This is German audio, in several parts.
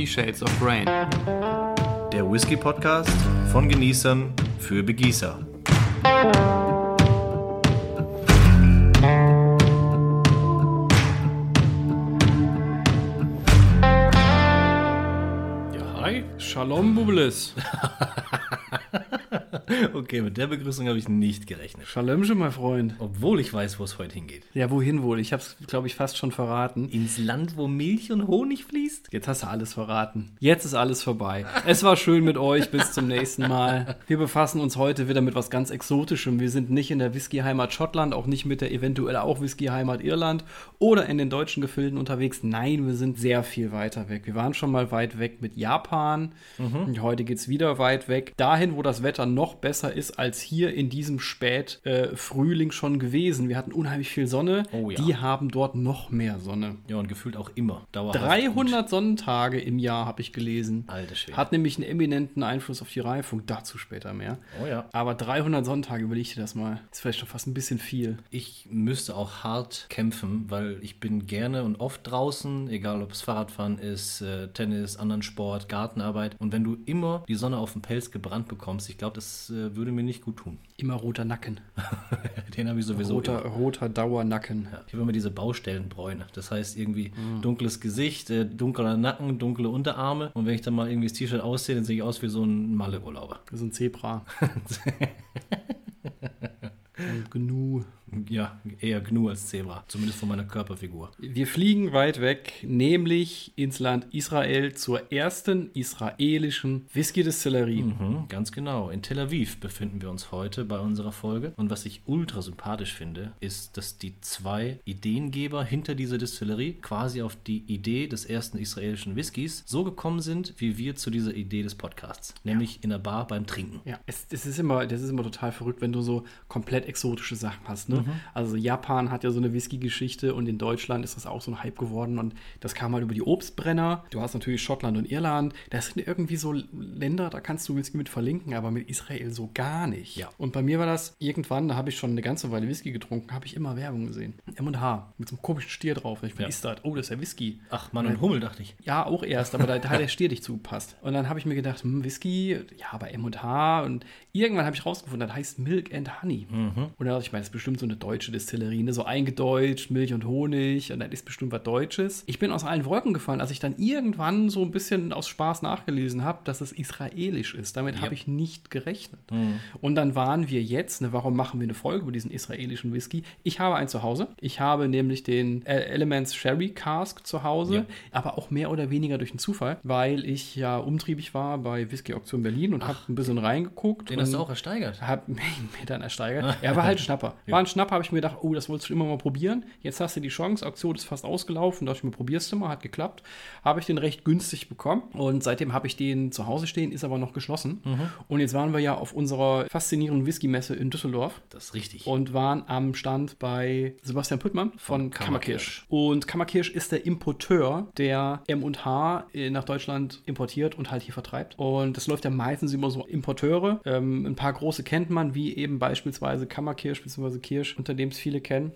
50 Shades of Rain. Der Whisky-Podcast von Genießern für Begießer. Ja, hi. Shalom, Bublis. Okay, mit der Begrüßung habe ich nicht gerechnet. Shalomche, mein Freund. Obwohl ich weiß, wo es heute hingeht. Ja, wohin wohl? Ich habe es, glaube ich, fast schon verraten. Ins Land, wo Milch und Honig fließt? Jetzt hast du alles verraten. Jetzt ist alles vorbei. Es war schön mit euch. Bis zum nächsten Mal. Wir befassen uns heute wieder mit was ganz Exotischem. Wir sind nicht in der Whisky-Heimat Schottland, auch nicht mit der eventuell auch Whisky-Heimat Irland oder in den deutschen Gefilden unterwegs. Nein, wir sind sehr viel weiter weg. Wir waren schon mal weit weg mit Japan. Und heute geht es wieder weit weg. Dahin, wo das Wetter noch besser ist als hier in diesem Frühling schon gewesen. Wir hatten unheimlich viel Sonne. Oh ja. Die haben dort noch mehr Sonne. Ja, und gefühlt auch immer. Dauerhaft. 300 Sonnentage im Jahr habe ich gelesen. Alter Schwede. Hat nämlich einen eminenten Einfluss auf die Reifung. Dazu später mehr. Oh ja. Aber 300 Sonnentage, überleg dir das mal. Ist vielleicht schon fast ein bisschen viel. Ich müsste auch hart kämpfen, weil ich bin gerne und oft draußen, egal ob es Fahrradfahren ist, Tennis, anderen Sport, Gartenarbeit. Und wenn du immer die Sonne auf den Pelz gebrannt bekommst, ich glaube, das würde mir nicht gut tun. Immer roter Nacken. Den habe ich sowieso immer. Roter Dauernacken. Ja, ich habe immer diese Baustellenbräune. Das heißt irgendwie dunkles Gesicht, dunkler Nacken, dunkle Unterarme. Und wenn ich dann mal irgendwie das T-Shirt ausziehe, dann sehe ich aus wie so ein Malle-Urlauber. Das ist ein Zebra. Gnu. Ja, eher Gnu als Zebra. Zumindest von meiner Körperfigur. Wir fliegen weit weg, nämlich ins Land Israel zur ersten israelischen Whisky-Distillerie. Ganz genau. In Tel Aviv befinden wir uns heute bei unserer Folge. Und was ich ultra sympathisch finde, ist, dass die zwei Ideengeber hinter dieser Distillerie quasi auf die Idee des ersten israelischen Whiskys so gekommen sind, wie wir zu dieser Idee des Podcasts. Nämlich in der Bar beim Trinken. Ja, das ist immer total verrückt, wenn du so komplett exotische Sachen hast, ne? Also Japan hat ja so eine Whisky-Geschichte und in Deutschland ist das auch so ein Hype geworden und das kam halt über die Obstbrenner. Du hast natürlich Schottland und Irland. Das sind irgendwie so Länder, da kannst du Whisky mit verlinken, aber mit Israel so gar nicht. Ja. Und bei mir war das irgendwann, da habe ich schon eine ganze Weile Whisky getrunken, habe ich immer Werbung gesehen. M&H mit so einem komischen Stier drauf. Ich ist das? Oh, das ist ja Whisky. Ach, Mann und Hummel, dachte ich. Ja, auch erst, aber da hat der Stier nicht zugepasst. Und dann habe ich mir gedacht, Whisky, ja, aber M&H und irgendwann habe ich rausgefunden, das heißt Milk and Honey. Und da dachte ich, das ist bestimmt so eine deutsche Distillerie, ne? So eingedeutscht, Milch und Honig und das ist bestimmt was Deutsches. Ich bin aus allen Wolken gefallen, als ich dann irgendwann so ein bisschen aus Spaß nachgelesen habe, dass es israelisch ist. Damit habe ich nicht gerechnet. Und dann waren wir jetzt, ne, warum machen wir eine Folge über diesen israelischen Whisky? Ich habe einen zu Hause. Ich habe nämlich den Elements Sherry Cask zu Hause, aber auch mehr oder weniger durch einen Zufall, weil ich ja umtriebig war bei Whisky Auktion Berlin und habe ein bisschen reingeguckt. Den hast du auch ersteigert? Hab mir dann ersteigert. Er war halt ein Schnapper. War ein Schnapper, habe ich mir gedacht, oh, das wolltest du immer mal probieren. Jetzt hast du die Chance, Auktion ist fast ausgelaufen. Da dachte ich mir, probierst du mal, hat geklappt. Habe ich den recht günstig bekommen und seitdem habe ich den zu Hause stehen, ist aber noch geschlossen. Und jetzt waren wir ja auf unserer faszinierenden Whisky-Messe in Düsseldorf. Das ist richtig. Und waren am Stand bei Sebastian Püttmann von Kammerkirsch. Und Kammerkirsch ist der Importeur, der M&H nach Deutschland importiert und halt hier vertreibt. Und das läuft ja meistens immer so Importeure. Ein paar große kennt man, wie eben beispielsweise Kammerkirsch bzw. Kirsch, unter dem es viele kennen.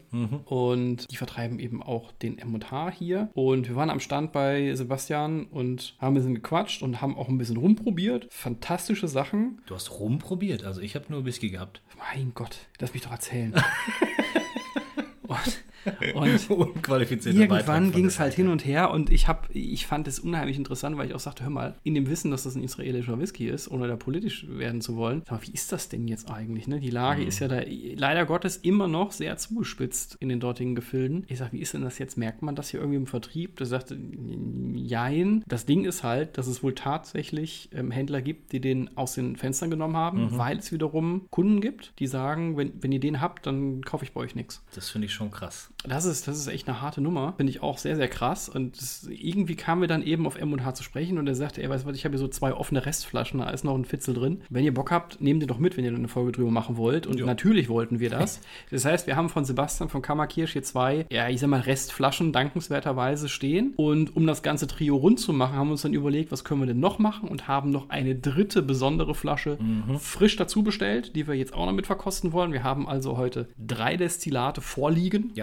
Und die vertreiben eben auch den M&H hier. Und wir waren am Stand bei Sebastian und haben ein bisschen gequatscht und haben auch ein bisschen rumprobiert. Fantastische Sachen. Du hast rumprobiert, also ich habe nur Whisky gehabt. Mein Gott, lass mich doch erzählen. Und irgendwann ging es halt hin und her und ich fand es unheimlich interessant, weil ich auch sagte, hör mal, in dem Wissen, dass das ein israelischer Whisky ist, ohne da politisch werden zu wollen, sag mal, wie ist das denn jetzt eigentlich? Ne? Die Lage ist ja da leider Gottes immer noch sehr zugespitzt in den dortigen Gefilden. Ich sag, wie ist denn das jetzt? Merkt man das hier irgendwie im Vertrieb? Der sagte, jein. Das Ding ist halt, dass es wohl tatsächlich Händler gibt, die den aus den Fenstern genommen haben, weil es wiederum Kunden gibt, die sagen, wenn ihr den habt, dann kaufe ich bei euch nichts. Das finde ich schon krass. Das ist echt eine harte Nummer. Finde ich auch sehr, sehr krass. Und irgendwie kamen wir dann eben auf M&H zu sprechen und er sagte, ey, weißt du was, ich habe hier so 2 offene Restflaschen, da ist noch ein Fitzel drin. Wenn ihr Bock habt, nehmt ihr doch mit, wenn ihr eine Folge drüber machen wollt. Und natürlich wollten wir das. Das heißt, wir haben von Sebastian von Kammerkirsch hier 2, ja, ich sag mal, Restflaschen dankenswerterweise stehen. Und um das ganze Trio rund zu machen, haben wir uns dann überlegt, was können wir denn noch machen und haben noch eine dritte besondere Flasche frisch dazu bestellt, die wir jetzt auch noch mit verkosten wollen. Wir haben also heute 3 Destillate vorliegen. Ja.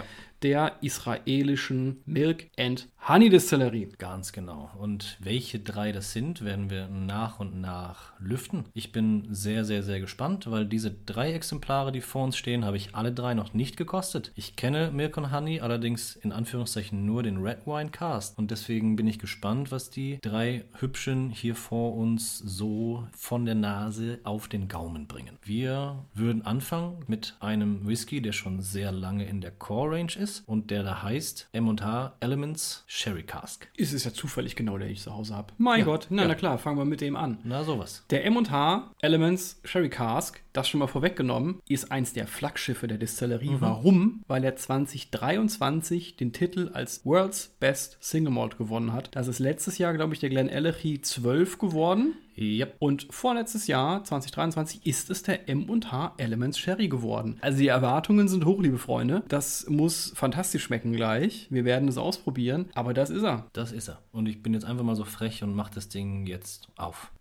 der israelischen Milk and Honey Distillery. Ganz genau. Und welche 3 das sind, werden wir nach und nach lüften. Ich bin sehr, sehr, sehr gespannt, weil diese 3 Exemplare, die vor uns stehen, habe ich alle 3 noch nicht gekostet. Ich kenne Milk and Honey, allerdings in Anführungszeichen nur den Red Wine Cask. Und deswegen bin ich gespannt, was die 3 Hübschen hier vor uns so von der Nase auf den Gaumen bringen. Wir würden anfangen mit einem Whisky, der schon sehr lange in der Core Range ist und der da heißt M&H Elements Sherry Cask. Ist es ja zufällig genau, der ich zu Hause habe. Mein Gott, na klar, fangen wir mit dem an. Na, sowas. Der M&H Elements Sherry Cask, das schon mal vorweggenommen, ist eins der Flaggschiffe der Distillerie. Warum? Weil er 2023 den Titel als World's Best Single Malt gewonnen hat. Das ist letztes Jahr, glaube ich, der Glenallachie 12 geworden. Yep. Und vorletztes Jahr, 2023, ist es der M&H Elements Sherry geworden. Also die Erwartungen sind hoch, liebe Freunde. Das muss fantastisch schmecken gleich. Wir werden es ausprobieren, aber das ist er. Das ist er. Und ich bin jetzt einfach mal so frech und mache das Ding jetzt auf.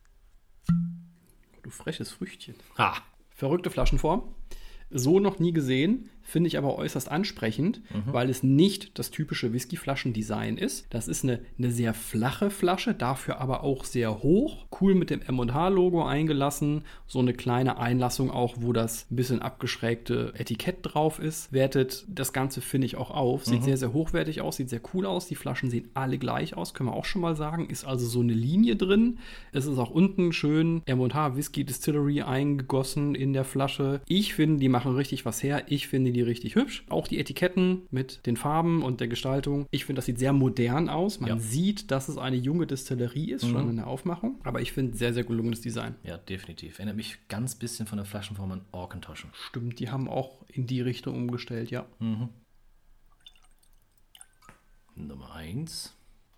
Du freches Früchtchen. Ha! Verrückte Flaschenform. So noch nie gesehen, finde ich aber äußerst ansprechend, weil es nicht das typische Whiskyflaschendesign ist. Das ist eine sehr flache Flasche, dafür aber auch sehr hoch. Cool mit dem M&H-Logo eingelassen. So eine kleine Einlassung auch, wo das ein bisschen abgeschrägte Etikett drauf ist. Wertet das Ganze, finde ich, auch auf. Sieht sehr, sehr hochwertig aus, sieht sehr cool aus. Die Flaschen sehen alle gleich aus, können wir auch schon mal sagen. Ist also so eine Linie drin. Es ist auch unten schön M&H Whisky Distillery eingegossen in der Flasche. Ich finde, die machen richtig was her. Ich finde die richtig hübsch. Auch die Etiketten mit den Farben und der Gestaltung. Ich finde, das sieht sehr modern aus. Man sieht, dass es eine junge Distillerie ist, schon in der Aufmachung. Aber ich finde, sehr, sehr gelungenes Design. Ja, definitiv. Erinnert mich ganz bisschen von der Flaschenform an Orkentoschen. Stimmt, die haben auch in die Richtung umgestellt, ja. Nummer 1.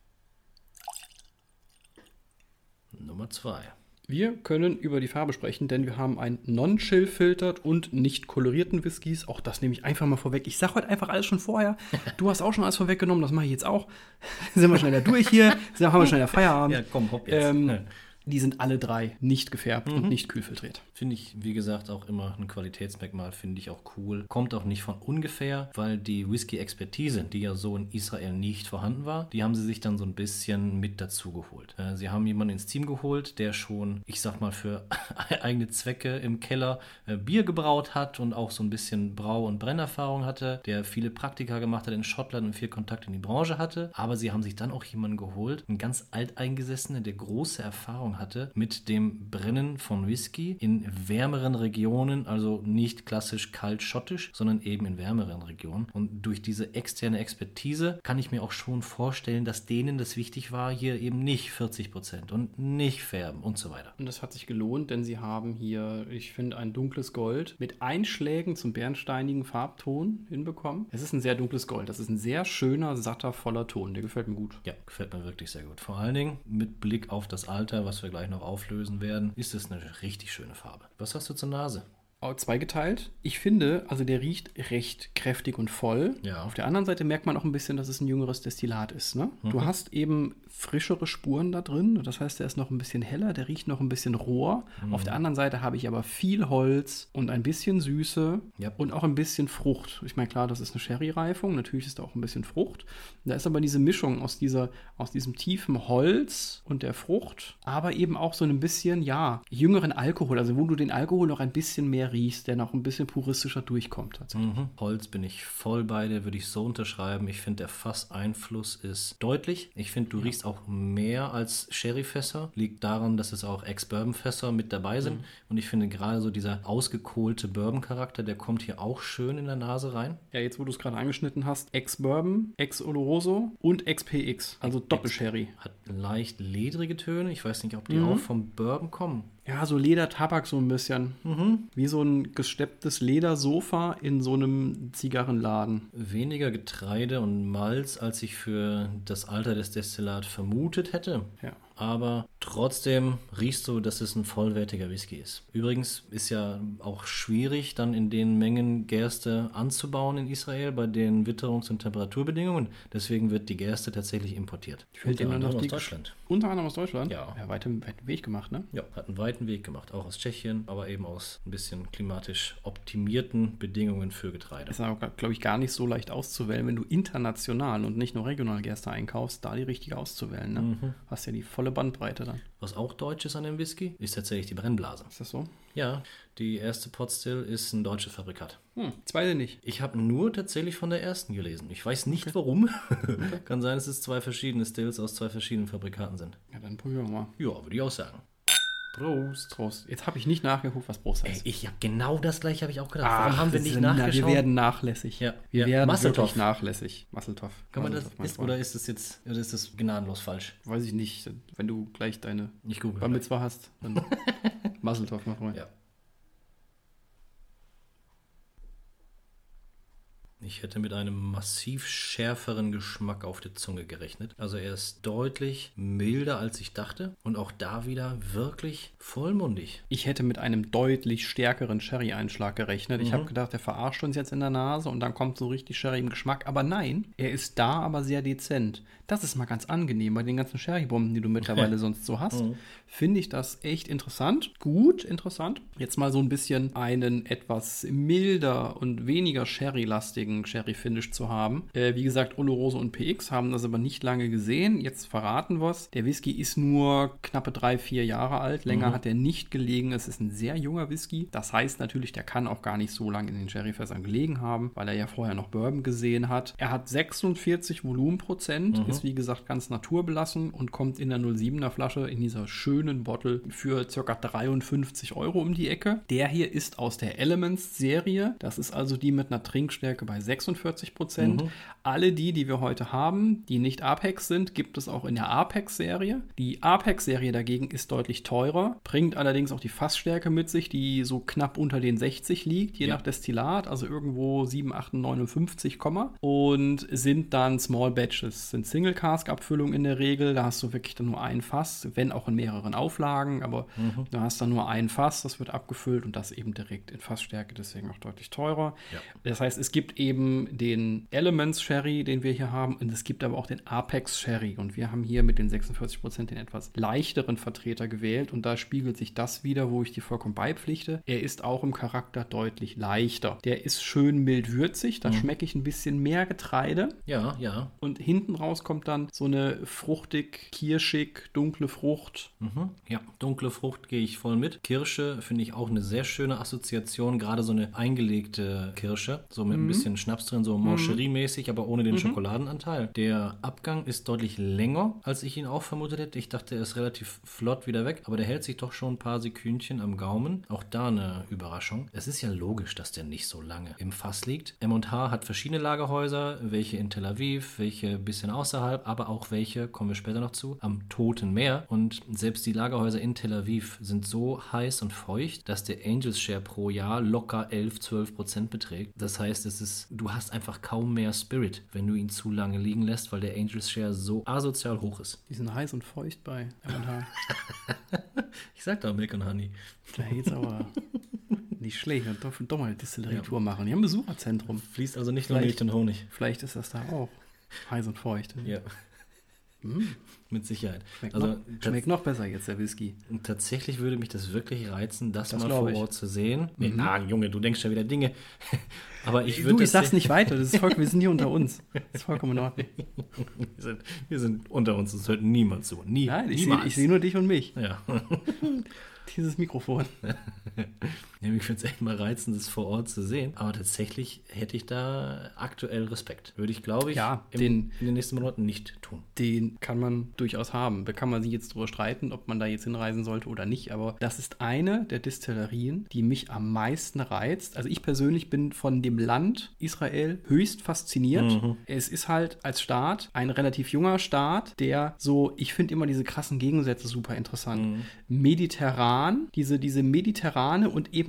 Nummer 2. Wir können über die Farbe sprechen, denn wir haben einen Non-Chill-Filtered und nicht kolorierten Whiskys. Auch das nehme ich einfach mal vorweg. Ich sage heute einfach alles schon vorher. Du hast auch schon alles vorweggenommen, das mache ich jetzt auch. Sind wir schneller durch hier, haben wir schneller Feierabend. Ja, komm, hopp jetzt. Die sind alle 3 nicht gefärbt und nicht kühlfiltriert. Finde ich, wie gesagt, auch immer ein Qualitätsmerkmal, finde ich auch cool. Kommt auch nicht von ungefähr, weil die Whisky-Expertise, die ja so in Israel nicht vorhanden war, die haben sie sich dann so ein bisschen mit dazu geholt. Sie haben jemanden ins Team geholt, der schon, ich sag mal, für eigene Zwecke im Keller Bier gebraut hat und auch so ein bisschen Brau- und Brennerfahrung hatte, der viele Praktika gemacht hat in Schottland und viel Kontakt in die Branche hatte. Aber sie haben sich dann auch jemanden geholt, einen ganz alteingesessenen, der große Erfahrung hatte mit dem Brennen von Whisky in wärmeren Regionen, also nicht klassisch kalt-schottisch, sondern eben in wärmeren Regionen. Und durch diese externe Expertise kann ich mir auch schon vorstellen, dass denen das wichtig war, hier eben nicht 40% und nicht färben und so weiter. Und das hat sich gelohnt, denn sie haben hier, ich finde, ein dunkles Gold mit Einschlägen zum bernsteinigen Farbton hinbekommen. Es ist ein sehr dunkles Gold. Das ist ein sehr schöner, satter, voller Ton. Der gefällt mir gut. Ja, gefällt mir wirklich sehr gut. Vor allen Dingen mit Blick auf das Alter, was wir gleich noch auflösen werden, ist es eine richtig schöne Farbe. Was hast du zur Nase? Zweigeteilt. Ich finde, also der riecht recht kräftig und voll. Ja. Auf der anderen Seite merkt man auch ein bisschen, dass es ein jüngeres Destillat ist. Ne? Du hast eben frischere Spuren da drin. Das heißt, der ist noch ein bisschen heller, der riecht noch ein bisschen roher. Auf der anderen Seite habe ich aber viel Holz und ein bisschen Süße und auch ein bisschen Frucht. Ich meine, klar, das ist eine Sherry-Reifung. Natürlich ist da auch ein bisschen Frucht. Da ist aber diese Mischung aus diesem tiefen Holz und der Frucht, aber eben auch so ein bisschen, jüngeren Alkohol. Also wo du den Alkohol noch ein bisschen mehr riechst, der noch ein bisschen puristischer durchkommt. Tatsächlich. Holz bin ich voll bei dir, würde ich so unterschreiben. Ich finde, der Fasseinfluss ist deutlich. Ich finde, du riechst auch mehr als Sherryfässer. Liegt daran, dass es auch Ex-Bourbon-Fässer mit dabei sind. Und ich finde gerade so dieser ausgekohlte Bourbon-Charakter, der kommt hier auch schön in der Nase rein. Ja, jetzt wo du es gerade angeschnitten hast, Ex-Bourbon, Ex-Oloroso und Ex-PX, also Doppel-Sherry. Hat leicht ledrige Töne. Ich weiß nicht, ob die auch vom Bourbon kommen. Ja, so Ledertabak so ein bisschen. Wie so ein gestepptes Ledersofa in so einem Zigarrenladen. Weniger Getreide und Malz, als ich für das Alter des Destillats vermutet hätte. Ja. aber trotzdem riechst du, dass es ein vollwertiger Whisky ist. Übrigens ist ja auch schwierig, dann in den Mengen Gerste anzubauen in Israel bei den Witterungs- und Temperaturbedingungen. Deswegen wird die Gerste tatsächlich importiert. Unter anderem aus Deutschland. Unter anderem aus Deutschland? Ja. Ja, weiten Weg gemacht, ne? Ja, hat einen weiten Weg gemacht, auch aus Tschechien, aber eben aus ein bisschen klimatisch optimierten Bedingungen für Getreide. Ist aber, glaube ich, gar nicht so leicht auszuwählen, wenn du international und nicht nur regional Gerste einkaufst, da die richtige auszuwählen. Ne? Hast ja die volle Bandbreite dann. Was auch deutsch ist an dem Whisky, ist tatsächlich die Brennblase. Ist das so? Ja, die erste Potstill ist ein deutsches Fabrikat. Zweite nicht. Ich habe nur tatsächlich von der ersten gelesen. Ich weiß nicht warum. Kann sein, dass es 2 verschiedene Stills aus 2 verschiedenen Fabrikaten sind. Ja, dann probieren wir mal. Ja, würde ich auch sagen. Prost. Prost. Jetzt habe ich nicht nachgeguckt, was Prost heißt. Ich habe genau das gleiche habe ich auch gedacht. Warum haben wir nicht nachgeschaut? Wir werden nachlässig. Ja. Wir werden Masseltoff. wirklich nachlässig. Masseltoff. Kann man das Masseltoff, ist, oder ist das jetzt oder ist das gnadenlos falsch? Weiß ich nicht. Wenn du gleich deine Ich google. Bar Mitzvah hast, dann Masseltoff machen wir. Ja. Ich hätte mit einem massiv schärferen Geschmack auf der Zunge gerechnet. Also er ist deutlich milder, als ich dachte. Und auch da wieder wirklich vollmundig. Ich hätte mit einem deutlich stärkeren Sherry-Einschlag gerechnet. Ich habe gedacht, der verarscht uns jetzt in der Nase und dann kommt so richtig Sherry im Geschmack. Aber nein, er ist da, aber sehr dezent. Das ist mal ganz angenehm bei den ganzen Sherry-Bomben, die du mittlerweile sonst so hast. Finde ich das echt interessant. Gut interessant. Jetzt mal so ein bisschen einen etwas milder und weniger Sherry-lastigen Sherry-Finish zu haben. Wie gesagt, Oloroso und PX haben das aber nicht lange gesehen. Jetzt verraten wir es. Der Whisky ist nur knappe 3-4 Jahre alt. Länger hat er nicht gelegen. Es ist ein sehr junger Whisky. Das heißt natürlich, der kann auch gar nicht so lange in den Sherryfässern gelegen haben, weil er ja vorher noch Bourbon gesehen hat. Er hat 46 Volumenprozent, ist wie gesagt ganz naturbelassen und kommt in der 07er Flasche in dieser schönen Bottle für ca. 53 € um die Ecke. Der hier ist aus der Elements-Serie. Das ist also die mit einer Trinkstärke bei 46%. Alle die wir heute haben, die nicht Apex sind, gibt es auch in der Apex-Serie. Die Apex-Serie dagegen ist deutlich teurer, bringt allerdings auch die Fassstärke mit sich, die so knapp unter den 60 liegt, je nach Destillat, also irgendwo 7, 8, 59, und sind dann Small Batches, sind Single-Cask-Abfüllungen in der Regel, da hast du wirklich dann nur ein Fass, wenn auch in mehreren Auflagen, aber du hast dann nur ein Fass, das wird abgefüllt und das eben direkt in Fassstärke, deswegen auch deutlich teurer. Ja. Das heißt, es gibt eben den Elements Sherry, den wir hier haben, und es gibt aber auch den Apex Sherry und wir haben hier mit den 46% den etwas leichteren Vertreter gewählt und da spiegelt sich das wieder, wo ich dir vollkommen beipflichte. Er ist auch im Charakter deutlich leichter. Der ist schön mild würzig, da schmecke ich ein bisschen mehr Getreide. Ja, ja. Und hinten raus kommt dann so eine fruchtig, kirschig, dunkle Frucht. Ja, dunkle Frucht gehe ich voll mit. Kirsche finde ich auch eine sehr schöne Assoziation, gerade so eine eingelegte Kirsche, so mit ein bisschen Schnaps drin, so Mancherie-mäßig, aber ohne den Schokoladenanteil. Der Abgang ist deutlich länger, als ich ihn auch vermutet hätte. Ich dachte, er ist relativ flott wieder weg, aber der hält sich doch schon ein paar Sekündchen am Gaumen. Auch da eine Überraschung. Es ist ja logisch, dass der nicht so lange im Fass liegt. M&H hat verschiedene Lagerhäuser, welche in Tel Aviv, welche ein bisschen außerhalb, aber auch welche, kommen wir später noch zu, am Toten Meer. Und selbst die Lagerhäuser in Tel Aviv sind so heiß und feucht, dass der Angels Share pro Jahr locker 11-12% beträgt. Das heißt, du hast einfach kaum mehr Spirit, wenn du ihn zu lange liegen lässt, weil der Angels Share so asozial hoch ist. Die sind heiß und feucht bei M&H. Ich sag doch Milk and Honey. Da geht's aber nicht schlecht. Wir dürfen doch mal eine Distillerie-Tour machen. Die haben ein Besucherzentrum. Fließt also nicht nur Milch und Honig. Vielleicht ist das da auch. Heiß und feucht. Ja. Mit Sicherheit. Schmeckt noch besser jetzt, der Whisky. Und tatsächlich würde mich das wirklich reizen, das mal vor Ort zu sehen. Junge, du denkst ja wieder Dinge. Aber ich sag's nicht weiter. Wir sind hier unter uns. Das ist vollkommen in Ordnung. Wir sind unter uns. Das hört niemand zu. Nein, ich sehe nur dich und mich. Ja. Dieses Mikrofon. Ja, mich würde es echt mal reizen, das vor Ort zu sehen. Aber tatsächlich hätte ich da aktuell Respekt. Würde ich, glaube ich, in den nächsten Monaten nicht tun. Den kann man durchaus haben. Da kann man sich jetzt drüber streiten, ob man da jetzt hinreisen sollte oder nicht. Aber das ist eine der Distillerien, die mich am meisten reizt. Also ich persönlich bin von dem Land Israel höchst fasziniert. Es ist halt als Staat ein relativ junger Staat, der so, ich finde immer diese krassen Gegensätze super interessant. Mediterran, diese mediterrane und eben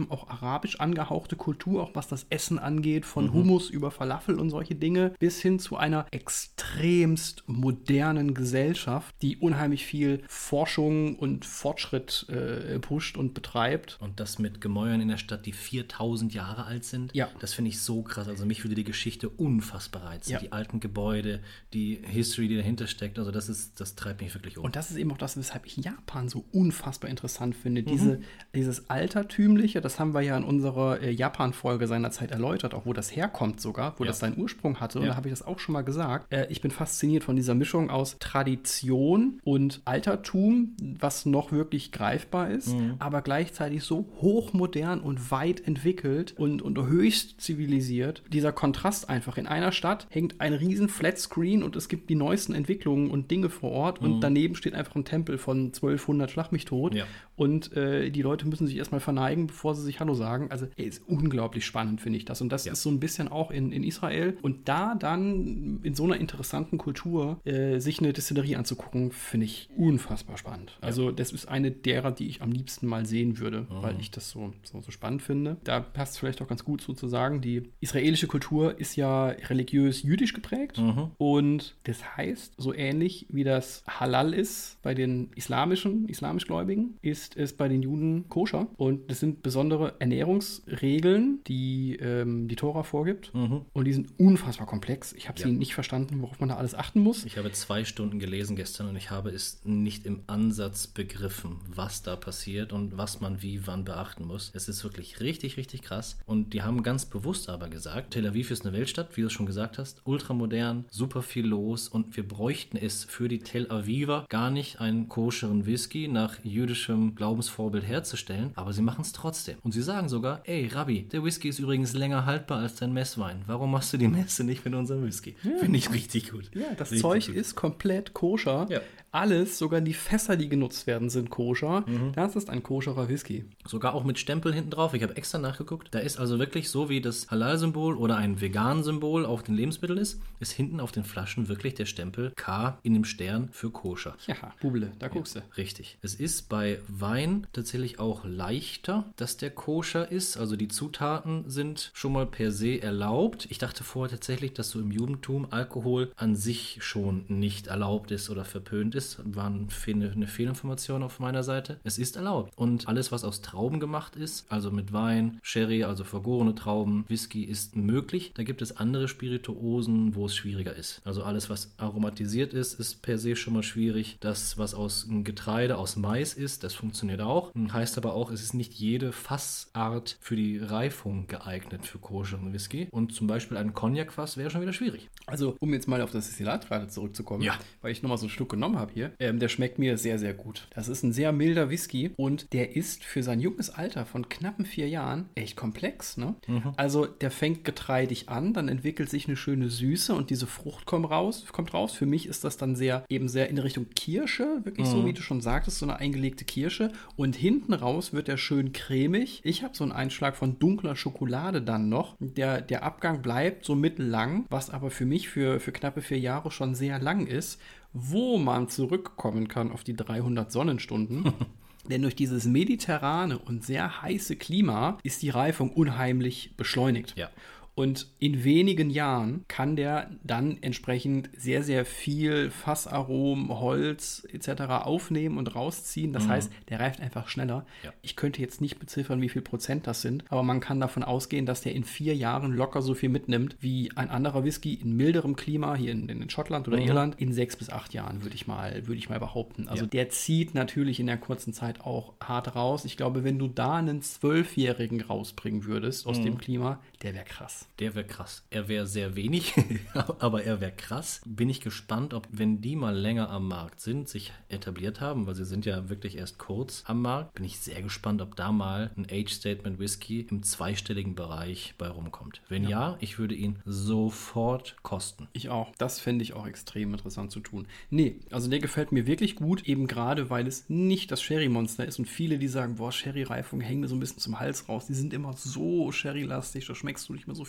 eben auch arabisch angehauchte Kultur, auch was das Essen angeht, von Hummus über Falafel und solche Dinge, bis hin zu einer extremst modernen Gesellschaft, die unheimlich viel Forschung und Fortschritt pusht und betreibt. Und das mit Gemäuern in der Stadt, die 4000 Jahre alt sind. Ja. Das finde ich so krass. Also mich würde die Geschichte unfassbar reizen. Ja. Die alten Gebäude, die History, die dahinter steckt. Also das treibt mich wirklich um. Und das ist eben auch das, weshalb ich Japan so unfassbar interessant finde. Dieses Altertümliche, das haben wir ja in unserer Japan-Folge seinerzeit erläutert, auch wo das herkommt sogar, wo das seinen Ursprung hatte. Und da habe ich das auch schon mal gesagt. Ich bin fasziniert von dieser Mischung aus Tradition und Altertum, was noch wirklich greifbar ist, aber gleichzeitig so hochmodern und weit entwickelt und höchst zivilisiert. Dieser Kontrast einfach. In einer Stadt hängt ein riesen Flatscreen und es gibt die neuesten Entwicklungen und Dinge vor Ort und daneben steht einfach ein Tempel von 1200 Schlag mich tot und die Leute müssen sich erstmal verneigen, bevor sie sich Hallo sagen. Also ist unglaublich spannend, finde ich das. Und das ist so ein bisschen auch in Israel. Und da dann in so einer interessanten Kultur sich eine Distillerie anzugucken, finde ich unfassbar spannend. Also das ist eine derer, die ich am liebsten mal sehen würde, weil ich das so spannend finde. Da passt es vielleicht auch ganz gut so zu sagen, die israelische Kultur ist ja religiös jüdisch geprägt und das heißt, so ähnlich wie das Halal ist bei den islamischgläubigen, ist es bei den Juden koscher. Und das sind besondere Ernährungsregeln, die die Tora vorgibt. Und die sind unfassbar komplex. Ich habe sie nicht verstanden, worauf man da alles achten muss. Ich habe 2 Stunden gelesen gestern und ich habe es nicht im Ansatz begriffen, was da passiert und was man wie wann beachten muss. Es ist wirklich richtig, richtig krass. Und die haben ganz bewusst aber gesagt, Tel Aviv ist eine Weltstadt, wie du es schon gesagt hast, ultramodern, super viel los und wir bräuchten es für die Tel Aviver gar nicht einen koscheren Whisky nach jüdischem Glaubensvorbild herzustellen, aber sie machen es trotzdem. Und sie sagen sogar, ey Rabbi, der Whisky ist übrigens länger haltbar als dein Messwein. Warum machst du die Messe nicht mit unserem Whisky? Ja. Finde ich richtig gut. Ja, das richtig Zeug gut. ist komplett koscher. Ja. Alles, sogar die Fässer, die genutzt werden, sind koscher. Das ist ein koscherer Whisky. Sogar auch mit Stempel hinten drauf. Ich habe extra nachgeguckt. Da ist also wirklich so, wie das Halal-Symbol oder ein Vegan-Symbol auf den Lebensmitteln ist hinten auf den Flaschen wirklich der Stempel K in dem Stern für koscher. Ja, Bubele, da guckst du. Richtig. Es ist bei Wein tatsächlich auch leichter, dass der koscher ist. Also die Zutaten sind schon mal per se erlaubt. Ich dachte vorher tatsächlich, dass so im Judentum Alkohol an sich schon nicht erlaubt ist oder verpönt ist. War eine Fehlinformation auf meiner Seite. Es ist erlaubt. Und alles, was aus Trauben gemacht ist, also mit Wein, Sherry, also vergorene Trauben, Whisky, ist möglich. Da gibt es andere Spirituosen, wo es schwieriger ist. Also alles, was aromatisiert ist per se schon mal schwierig. Das, was aus Getreide, aus Mais ist, das funktioniert auch. Heißt aber auch, es ist nicht jede Fassart für die Reifung geeignet für koscheren Whisky. Und zum Beispiel ein Cognac-Fass wäre schon wieder schwierig. Also, um jetzt mal auf das Destillat gerade zurückzukommen, weil ich nochmal so ein Stück genommen habe hier, der schmeckt mir sehr, sehr gut. Das ist ein sehr milder Whisky und der ist für sein junges Alter von knappen 4 Jahren echt komplex, ne? Also, der fängt getreidig an, dann entwickelt sich eine schöne Süße und diese Frucht kommt raus. Für mich ist das dann sehr in Richtung Kirsche, wirklich so, wie du schon sagtest, so eine eingelegte Kirsche. Und hinten raus wird der schön cremig. Ich habe so einen Einschlag von dunkler Schokolade dann noch. Der Abgang bleibt so mittellang, was aber für mich für knappe 4 Jahre schon sehr lang ist, wo man zurückkommen kann auf die 300 Sonnenstunden. Denn durch dieses mediterrane und sehr heiße Klima ist die Reifung unheimlich beschleunigt. Ja. Und in wenigen Jahren kann der dann entsprechend sehr, sehr viel Fassaromen, Holz etc. aufnehmen und rausziehen. Das heißt, der reift einfach schneller. Ja. Ich könnte jetzt nicht beziffern, wie viel Prozent das sind, aber man kann davon ausgehen, dass der in 4 Jahren locker so viel mitnimmt, wie ein anderer Whisky in milderem Klima, hier in Schottland oder Irland, in 6 bis 8 Jahren, würde ich mal behaupten. Also der zieht natürlich in der kurzen Zeit auch hart raus. Ich glaube, wenn du da einen 12-Jährigen rausbringen würdest aus dem Klima, der wäre krass. Der wäre krass. Er wäre sehr wenig, aber er wäre krass. Bin ich gespannt, ob, wenn die mal länger am Markt sind, sich etabliert haben, weil sie sind ja wirklich erst kurz am Markt, bin ich sehr gespannt, ob da mal ein Age-Statement-Whisky im 2-stelligen Bereich bei rumkommt. Wenn ja, ich würde ihn sofort kosten. Ich auch. Das fände ich auch extrem interessant zu tun. Nee, also der gefällt mir wirklich gut, eben gerade, weil es nicht das Sherry-Monster ist und viele, die sagen, boah, Sherry-Reifung hängen mir so ein bisschen zum Hals raus. Die sind immer so Sherry-lastig, da schmeckst du nicht mehr so viel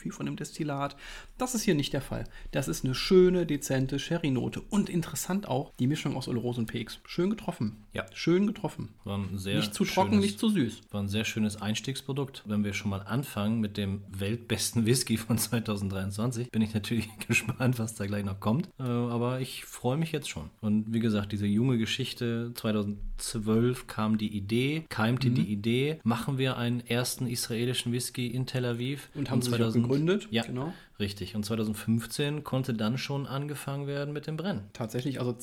viel von dem Destillat. Das ist hier nicht der Fall. Das ist eine schöne, dezente Sherry-Note. Und interessant auch, die Mischung aus Oloroso und Péks. Schön getroffen. Ja. Schön getroffen. War ein sehr Nicht zu trocken, nicht zu süß. War ein sehr schönes Einstiegsprodukt. Wenn wir schon mal anfangen mit dem weltbesten Whisky von 2023, bin ich natürlich gespannt, was da gleich noch kommt. Aber ich freue mich jetzt schon. Und wie gesagt, diese junge Geschichte, 2012 kam die Idee, keimte die Idee, machen wir einen ersten israelischen Whisky in Tel Aviv. Und haben sie auch gegründet. Ja, genau. Richtig. Und 2015 konnte dann schon angefangen werden mit dem Brennen. Tatsächlich, also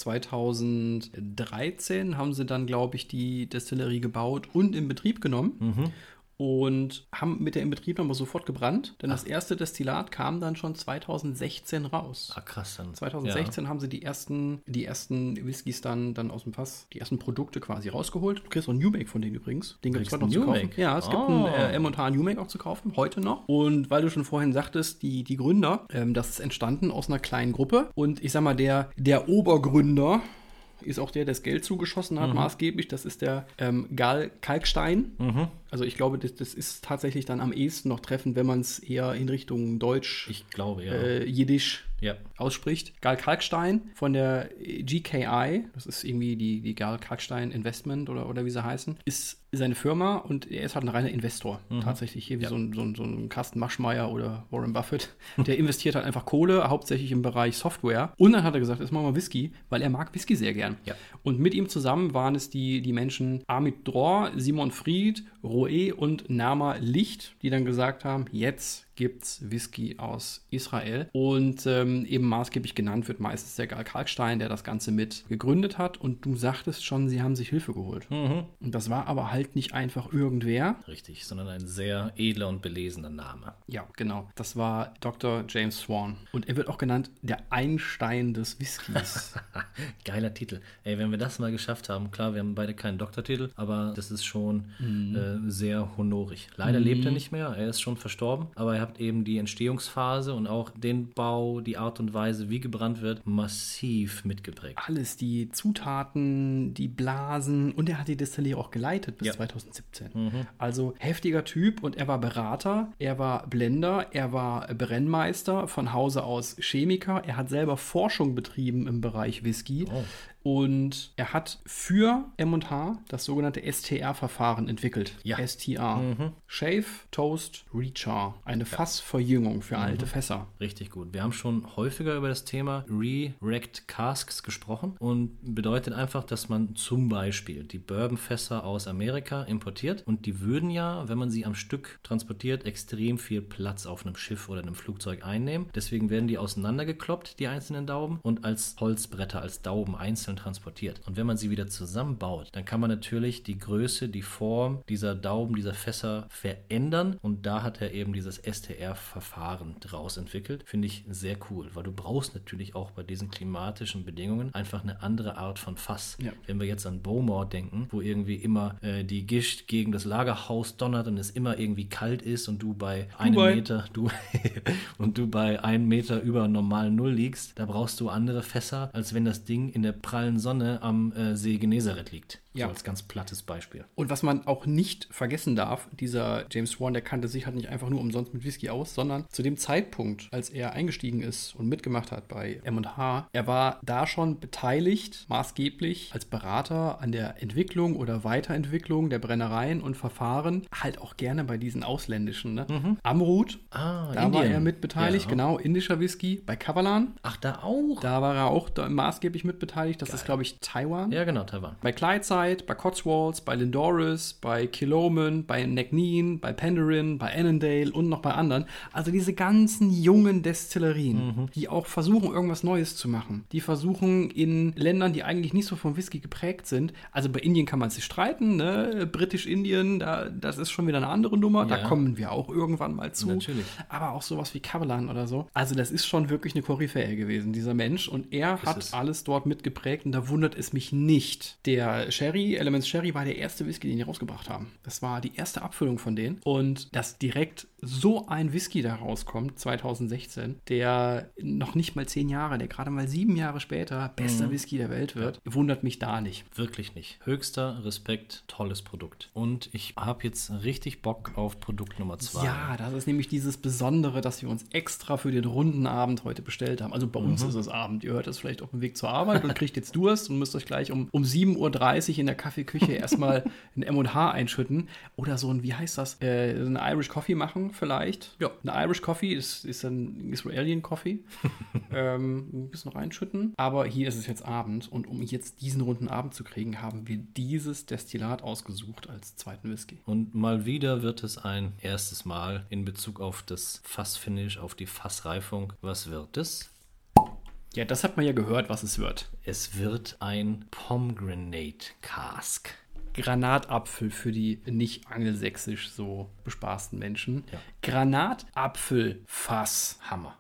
2013 haben sie dann, glaube ich, die Destillerie gebaut und in Betrieb genommen. Und haben mit der Inbetriebnahme sofort gebrannt, denn das erste Destillat kam dann schon 2016 raus. Ah, krass. Dann, 2016 haben sie die ersten Whiskys dann aus dem Fass, die ersten Produkte quasi rausgeholt. Du kriegst auch einen New Make von denen übrigens. Den gibt es heute noch zu kaufen. Ja, es gibt einen M&H New Make auch zu kaufen, heute noch. Und weil du schon vorhin sagtest, die Gründer, das ist entstanden aus einer kleinen Gruppe. Und ich sag mal, der Obergründer ist auch der das Geld zugeschossen hat, maßgeblich. Das ist der Gal Kalkstein. Also ich glaube, das ist tatsächlich dann am ehesten noch treffend, wenn man es eher in Richtung Deutsch, ich glaube, ja. Jiddisch ausspricht. Gal Kalkstein von der GKI, das ist irgendwie die Gal Kalkstein Investment oder wie sie heißen, ist seine Firma und er ist halt ein reiner Investor. Tatsächlich hier wie so ein Carsten Maschmeyer oder Warren Buffett. Der investiert halt einfach Kohle, hauptsächlich im Bereich Software. Und dann hat er gesagt, jetzt machen wir Whisky, weil er mag Whisky sehr gern. Ja. Und mit ihm zusammen waren es die Menschen Amit Dror, Simon Fried, Roe und Nama Licht, die dann gesagt haben, jetzt gibt's Whisky aus Israel. Und eben maßgeblich genannt wird meistens der Gal Kalkstein, der das Ganze mit gegründet hat. Und du sagtest schon, sie haben sich Hilfe geholt. Und das war aber halt nicht einfach irgendwer. Richtig, sondern ein sehr edler und belesener Name. Ja, genau. Das war Dr. James Swan. Und er wird auch genannt der Einstein des Whiskys. Geiler Titel. Ey, wenn wir das mal geschafft haben, klar, wir haben beide keinen Doktortitel, aber das ist schon sehr honorig. Leider lebt er nicht mehr, er ist schon verstorben, aber er hat eben die Entstehungsphase und auch den Bau, die Art und Weise, wie gebrannt wird, massiv mitgeprägt. Alles, die Zutaten, die Blasen und er hat die Destillerie auch geleitet bis 2017. Also heftiger Typ und er war Berater, er war Blender, er war Brennmeister, von Hause aus Chemiker, er hat selber Forschung betrieben im Bereich Whisky. Und er hat für M&H das sogenannte STR-Verfahren entwickelt. STR. Shave, Toast, Rechar. Eine Fassverjüngung für alte Fässer. Richtig gut. Wir haben schon häufiger über das Thema Re-Wrecked Casks gesprochen und bedeutet einfach, dass man zum Beispiel die Bourbonfässer aus Amerika importiert und die würden ja, wenn man sie am Stück transportiert, extrem viel Platz auf einem Schiff oder einem Flugzeug einnehmen. Deswegen werden die auseinandergekloppt, die einzelnen Dauben, und als Holzbretter, als Dauben einzeln transportiert. Und wenn man sie wieder zusammenbaut, dann kann man natürlich die Größe, die Form dieser Dauben, dieser Fässer verändern. Und da hat er eben dieses STR-Verfahren draus entwickelt. Finde ich sehr cool, weil du brauchst natürlich auch bei diesen klimatischen Bedingungen einfach eine andere Art von Fass. Ja. Wenn wir jetzt an Bowmore denken, wo irgendwie immer die Gischt gegen das Lagerhaus donnert und es immer irgendwie kalt ist und du bei einem Meter, und du bei 1 Meter über normalen Null liegst, da brauchst du andere Fässer, als wenn das Ding in der prallen Sonne am See Genezareth liegt. Ja. So als ganz plattes Beispiel. Und was man auch nicht vergessen darf, dieser James Swan, der kannte sich halt nicht einfach nur umsonst mit Whisky aus, sondern zu dem Zeitpunkt, als er eingestiegen ist und mitgemacht hat bei M&H, er war da schon beteiligt, maßgeblich als Berater an der Entwicklung oder Weiterentwicklung der Brennereien und Verfahren, halt auch gerne bei diesen ausländischen. Ne? Amrut, da Indien. War er mit beteiligt, genau, indischer Whisky, bei Kavalan. Ach, da auch? Da war er auch maßgeblich mit beteiligt, das ist, glaube ich, Taiwan. Ja, genau, Taiwan. Bei Clydeside, bei Cotswolds, bei Lindores, bei Killoman, bei Neckneen, bei Penderyn, bei Annandale und noch bei anderen. Also diese ganzen jungen Destillerien, die auch versuchen, irgendwas Neues zu machen. Die versuchen in Ländern, die eigentlich nicht so vom Whisky geprägt sind, also bei Indien kann man sich streiten, ne? Britisch-Indien, das ist schon wieder eine andere Nummer, da kommen wir auch irgendwann mal zu. Natürlich. Aber auch sowas wie Kavalan oder so. Also das ist schon wirklich eine Koryphäe gewesen, dieser Mensch. Und er hat alles dort mitgeprägt und da wundert es mich nicht. Der Elements Sherry war der erste Whisky, den die rausgebracht haben. Das war die erste Abfüllung von denen. Und das direkt so ein Whisky da rauskommt, 2016, der noch nicht mal 10 Jahre, der gerade mal 7 Jahre später bester Whisky der Welt wird, wundert mich da nicht. Wirklich nicht. Höchster Respekt, tolles Produkt. Und ich habe jetzt richtig Bock auf Produkt Nummer 2. Ja, das ist nämlich dieses Besondere, dass wir uns extra für den runden Abend heute bestellt haben. Also bei uns ist es Abend. Ihr hört es vielleicht auf dem Weg zur Arbeit und kriegt jetzt Durst und müsst euch gleich um 7:30 Uhr in der Kaffeeküche erstmal ein M&H einschütten. Oder so ein, wie heißt das? Eine Irish Coffee machen vielleicht. Ja, eine Irish Coffee ist ein Israelian Coffee. Ein bisschen reinschütten. Aber hier ist es jetzt Abend und um jetzt diesen runden Abend zu kriegen, haben wir dieses Destillat ausgesucht als zweiten Whisky. Und mal wieder wird es ein erstes Mal in Bezug auf das Fassfinish, auf die Fassreifung. Was wird es? Ja, das hat man ja gehört, was es wird. Es wird ein Pomegranate Cask. Granatapfel für die nicht angelsächsisch so bespaßten Menschen. Ja. Granatapfelfass. Hammer.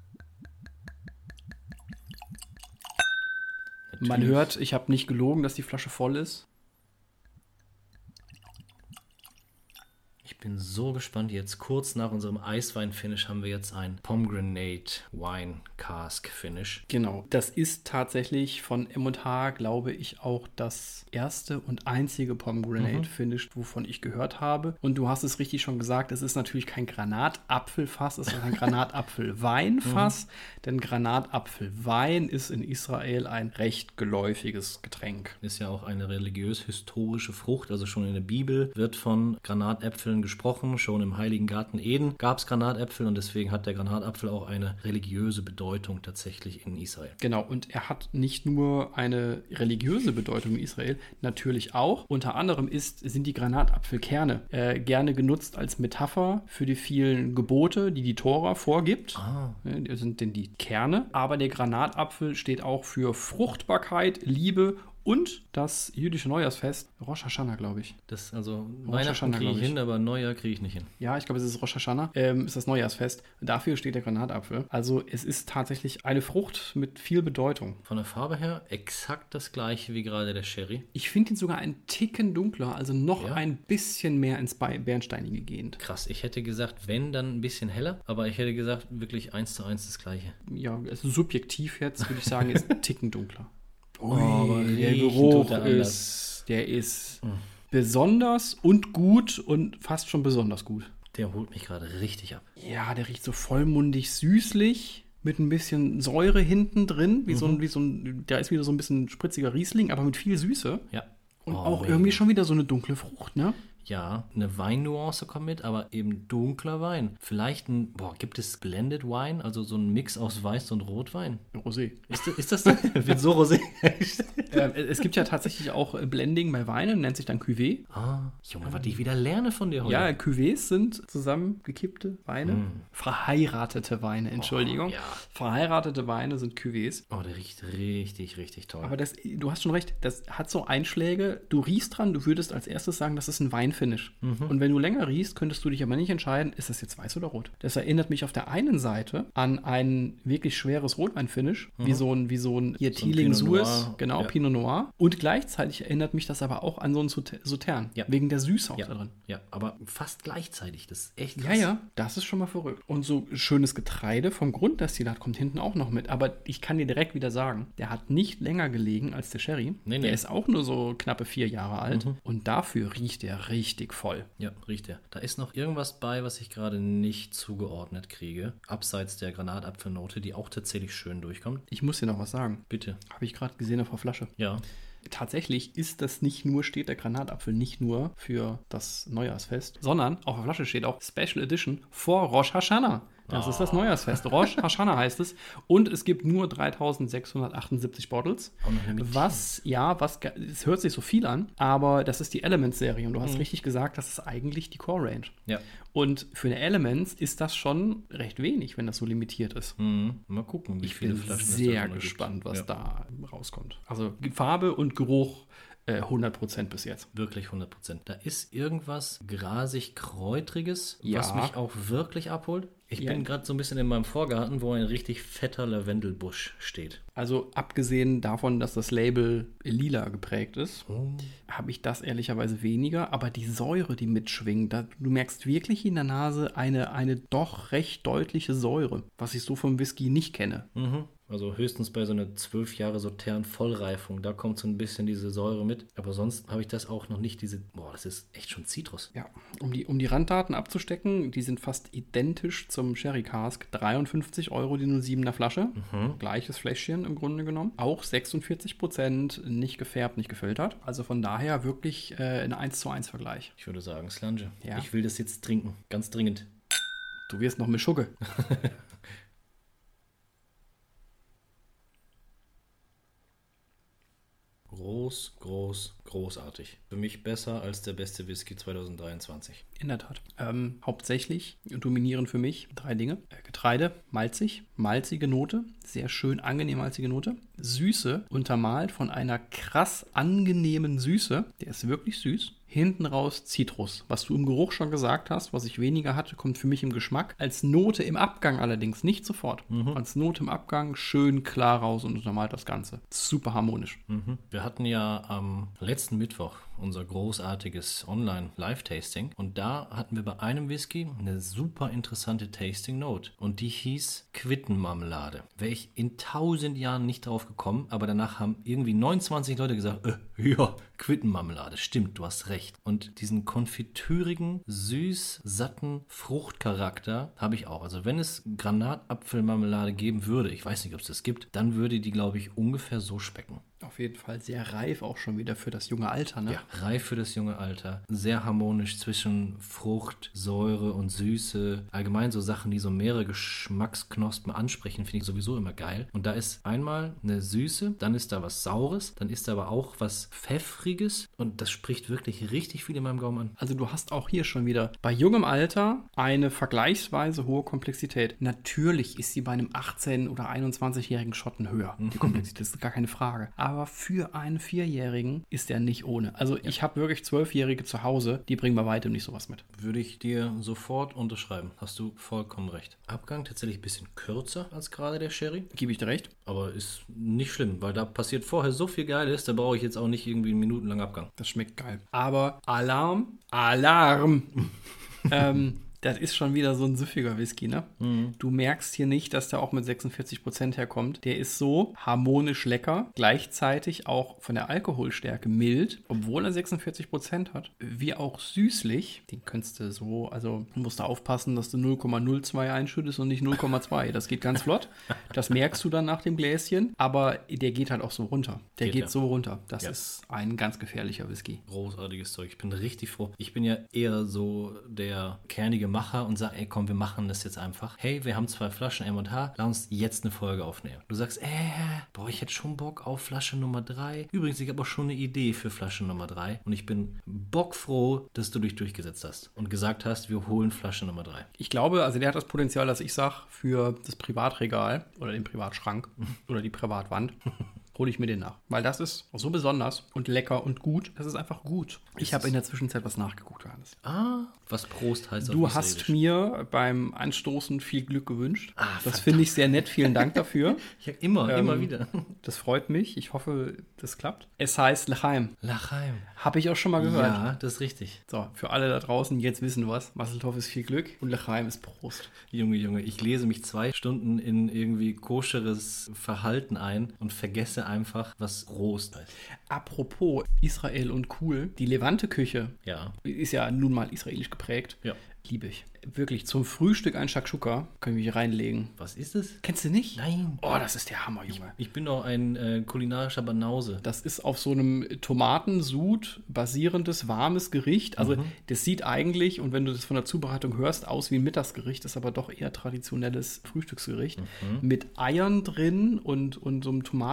Natürlich. Man hört, ich habe nicht gelogen, dass die Flasche voll ist. Ich bin so gespannt. Jetzt kurz nach unserem Eiswein-Finish haben wir jetzt ein Pomegranate Wine Cask Finish. Genau, das ist tatsächlich von M&H, glaube ich, auch das erste und einzige Pomegranate Finish, wovon ich gehört habe. Und du hast es richtig schon gesagt, es ist natürlich kein Granatapfelfass, es ist ein Granatapfelweinfass, denn Granatapfelwein ist in Israel ein recht geläufiges Getränk. Ist ja auch eine religiös-historische Frucht. Also schon in der Bibel wird von Granatäpfeln gesprochen. Schon im Heiligen Garten Eden gab es Granatäpfel und deswegen hat der Granatapfel auch eine religiöse Bedeutung tatsächlich in Israel. Genau, und er hat nicht nur eine religiöse Bedeutung in Israel, natürlich auch. Unter anderem sind die Granatapfelkerne gerne genutzt als Metapher für die vielen Gebote, die die Tora vorgibt. Das sind denn die Kerne. Aber der Granatapfel steht auch für Fruchtbarkeit, Liebe und das jüdische Neujahrsfest, Rosh Hashanah, glaube ich. Das, also Rosh Weihnachten Hashanah, kriege ich glaub ich. hin, aber Neujahr kriege ich nicht hin. Ja, ich glaube, es ist Rosh Hashanah, ist das Neujahrsfest. Dafür steht der Granatapfel. Also es ist tatsächlich eine Frucht mit viel Bedeutung. Von der Farbe her exakt das gleiche wie gerade der Sherry. Ich finde ihn sogar einen Ticken dunkler, also noch ein bisschen mehr ins Bernsteinige gehend. Krass, ich hätte gesagt, wenn, dann ein bisschen heller, aber ich hätte gesagt, wirklich 1:1 das gleiche. Ja, also subjektiv jetzt würde ich sagen, ist ein Ticken dunkler. aber der riechen Geruch tut er anders. ist besonders und gut und fast schon besonders gut. Der holt mich gerade richtig ab. Ja, der riecht so vollmundig süßlich mit ein bisschen Säure hinten drin, da ist wieder so ein bisschen spritziger Riesling, aber mit viel Süße. Ja. Und auch irgendwie schon wieder so eine dunkle Frucht, ne? Ja, eine Weinnuance kommt mit, aber eben dunkler Wein. Vielleicht gibt es Blended Wine, also so ein Mix aus Weiß und Rotwein? Rosé. Ist das so? Wird so Rosé? Es gibt ja tatsächlich auch Blending bei Weinen, nennt sich dann Cuvée. Junge, was ich wieder lerne von dir heute. Ja, Cuvées sind zusammengekippte Weine. Verheiratete Weine, Entschuldigung. ja. Verheiratete Weine sind Cuvées. Oh, der riecht richtig, richtig toll. Aber du hast schon recht, das hat so Einschläge. Du riechst dran, du würdest als erstes sagen, das ist ein Weinfinish. Und wenn du länger riechst, könntest du dich aber nicht entscheiden, ist das jetzt weiß oder rot. Das erinnert mich auf der einen Seite an ein wirklich schweres Rotweinfinish, wie so ein hier Teeling Suez, genau, ja. Pinot Noir. Und gleichzeitig erinnert mich das aber auch an so ein Sautern, wegen der Süße auch da drin. Ja, aber fast gleichzeitig. Das ist echt krass. Ja, das ist schon mal verrückt. Und so schönes Getreide vom Grunddestillat kommt hinten auch noch mit. Aber ich kann dir direkt wieder sagen, der hat nicht länger gelegen als der Sherry. Nee. Der ist auch nur so knappe 4 Jahre alt. Und dafür riecht er richtig voll. Ja, riecht er. Da ist noch irgendwas bei, was ich gerade nicht zugeordnet kriege. Abseits der Granatapfelnote, die auch tatsächlich schön durchkommt. Ich muss dir noch was sagen. Bitte. Habe ich gerade gesehen auf der Flasche. Ja. Tatsächlich steht der Granatapfel nicht nur für das Neujahrsfest, sondern auf der Flasche steht auch Special Edition for Rosh Hashanah. Das ist das Neujahrsfest. Rosh Hashanah heißt es. Und es gibt nur 3678 Bottles. Es hört sich so viel an, aber das ist die Elements-Serie. Und du hast richtig gesagt, das ist eigentlich die Core-Range. Ja. Und für eine Elements ist das schon recht wenig, wenn das so limitiert ist. Mal gucken, wie viele Ich bin Flaschen sehr gespannt, was da rauskommt. Also Farbe und Geruch 100% bis jetzt. Wirklich 100%. Da ist irgendwas grasig-kräutriges, was Ja. mich auch wirklich abholt. Ich Ja. bin gerade so ein bisschen in meinem Vorgarten, wo ein richtig fetter Lavendelbusch steht. Also abgesehen davon, dass das Label lila geprägt ist, habe ich das ehrlicherweise weniger. Aber die Säure, die mitschwingt, du merkst wirklich in der Nase eine doch recht deutliche Säure, was ich so vom Whisky nicht kenne. Also höchstens bei so einer 12 Jahre Sautern Vollreifung, da kommt so ein bisschen diese Säure mit. Aber sonst habe ich das auch noch nicht, das ist echt schon Zitrus. Ja, um die Randdaten abzustecken, die sind fast identisch zum Sherry Cask. 53 € die 07er Flasche. Gleiches Fläschchen im Grunde genommen. Auch 46%, nicht gefärbt, nicht gefiltert. Also von daher wirklich ein 1:1 Vergleich. Ich würde sagen, Slange. Ja. Ich will das jetzt trinken, ganz dringend. Du wirst noch mit Schugge. Großartig. Für mich besser als der beste Whisky 2023. In der Tat. Hauptsächlich dominieren für mich 3 Dinge. Getreide, malzig, malzige Note, sehr schön angenehm malzige Note. Süße, untermalt von einer krass angenehmen Süße. Der ist wirklich süß. Hinten raus Zitrus. Was du im Geruch schon gesagt hast, was ich weniger hatte, kommt für mich im Geschmack. Als Note im Abgang allerdings, nicht sofort. Als Note im Abgang schön klar raus und untermalt das Ganze. Super harmonisch. Wir hatten ja am letzten Mittwoch unser großartiges Online-Live-Tasting und da hatten wir bei einem Whisky eine super interessante Tasting-Note und die hieß Quittenmarmelade. Wäre ich in 1000 Jahren nicht drauf gekommen, aber danach haben irgendwie 29 Leute gesagt, ja, Quittenmarmelade, stimmt, du hast recht. Und diesen konfitürigen, süß, satten Fruchtcharakter habe ich auch. Also wenn es Granatapfelmarmelade geben würde, ich weiß nicht, ob es das gibt, dann würde die, glaube ich, ungefähr so schmecken. Auf jeden Fall sehr reif auch schon wieder für das junge Alter, ne? Ja, reif für das junge Alter. Sehr harmonisch zwischen Frucht, Säure und Süße. Allgemein so Sachen, die so mehrere Geschmacksknospen ansprechen, finde ich sowieso immer geil. Und da ist einmal eine Süße, dann ist da was Saures, dann ist da aber auch was Pfeffriges und das spricht wirklich richtig viel in meinem Gaumen an. Also du hast auch hier schon wieder bei jungem Alter eine vergleichsweise hohe Komplexität. Natürlich ist sie bei einem 18- oder 21-jährigen Schotten höher. Die Komplexität ist gar keine Frage. Aber für einen 4-Jährigen ist er nicht ohne. Also ich habe wirklich 12-Jährige zu Hause, die bringen bei weitem nicht sowas mit. Würde ich dir sofort unterschreiben. Hast du vollkommen recht. Abgang tatsächlich ein bisschen kürzer als gerade der Sherry. Gebe ich dir recht? Aber ist nicht schlimm, weil da passiert vorher so viel Geiles, da brauche ich jetzt auch nicht irgendwie einen minutenlangen Abgang. Das schmeckt geil. Aber Alarm! Das ist schon wieder so ein süffiger Whisky, ne? Du merkst hier nicht, dass der auch mit 46% herkommt. Der ist so harmonisch lecker, gleichzeitig auch von der Alkoholstärke mild, obwohl er 46% hat. Wie auch süßlich. Den könntest du so, also musst du aufpassen, dass du 0,02 einschüttest und nicht 0,2. Das geht ganz flott. Das merkst du dann nach dem Gläschen, aber der geht halt auch so runter. Der geht so runter. Das ist ein ganz gefährlicher Whisky. Großartiges Zeug. Ich bin richtig froh. Ich bin ja eher so der kernige Macher und sage, ey komm, wir machen das jetzt einfach. Hey, wir haben 2 Flaschen M&H, lass uns jetzt eine Folge aufnehmen. Du sagst, boah, ich hätte schon Bock auf Flasche Nummer 3. Übrigens, ich habe auch schon eine Idee für Flasche Nummer 3 und ich bin bockfroh, dass du dich durchgesetzt hast und gesagt hast, wir holen Flasche Nummer 3. Ich glaube, also der hat das Potenzial, dass ich sage, für das Privatregal oder den Privatschrank oder die Privatwand hole ich mir den nach. Weil das ist so besonders und lecker und gut. Das ist einfach gut. Ich habe in der Zwischenzeit was nachgeguckt, Johannes. Was Prost heißt auf Du Israelisch. hast mir beim Anstoßen viel Glück gewünscht. Das finde ich sehr nett. Vielen Dank dafür. Ja, immer wieder. Das freut mich. Ich hoffe, das klappt. Es heißt L'chaim. L'chaim. Habe ich auch schon mal gehört. Ja, das ist richtig. So, für alle da draußen, jetzt wissen was. Masseltoff ist viel Glück und L'chaim ist Prost. Junge, ich lese mich 2 Stunden in irgendwie koscheres Verhalten ein und vergesse einfach, was Prost heißt. Apropos Israel und cool, die Levante-Küche ist ja nun mal israelisch geprägt. Ja. Liebe ich. Wirklich, zum Frühstück ein Shakshuka können wir hier reinlegen. Was ist das? Kennst du nicht? Nein. Oh, das ist der Hammer, Junge. Ich bin doch ein kulinarischer Banause. Das ist auf so einem Tomatensud basierendes, warmes Gericht. Also das sieht eigentlich, und wenn du das von der Zubereitung hörst, aus wie ein Mittagsgericht, ist aber doch eher traditionelles Frühstücksgericht. Mit Eiern drin und so einem Tomatensud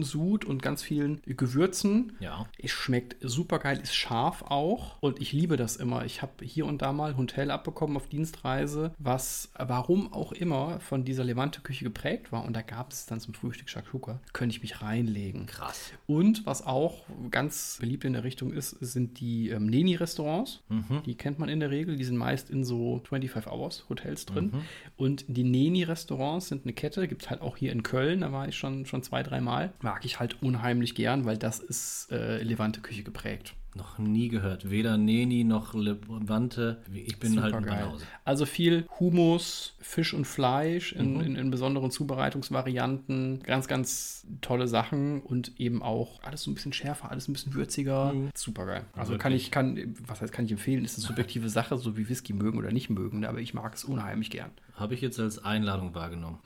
Sud und ganz vielen Gewürzen. Ja. Es schmeckt super geil, ist scharf auch und ich liebe das immer. Ich habe hier und da mal ein Hotel abbekommen auf Dienstreise, was warum auch immer von dieser Levante-Küche geprägt war und da gab es dann zum Frühstück Shakshuka. Könnte ich mich reinlegen. Krass. Und was auch ganz beliebt in der Richtung ist, sind die Neni-Restaurants. Die kennt man in der Regel. Die sind meist in so 25-Hours-Hotels drin. Und die Neni-Restaurants sind eine Kette, gibt es halt auch hier in Köln. Da war ich schon 2-3 Mal. Mag ich halt unheimlich gern, weil das ist Levante-Küche geprägt. Noch nie gehört. Weder Neni noch Levante. Ich bin halt ein Banause. Also viel Hummus, Fisch und Fleisch in besonderen Zubereitungsvarianten. Ganz, ganz tolle Sachen und eben auch alles so ein bisschen schärfer, alles ein bisschen würziger. Super geil. Also kann ich empfehlen, ist eine subjektive Sache, so wie Whisky mögen oder nicht mögen, aber ich mag es unheimlich gern. Habe ich jetzt als Einladung wahrgenommen.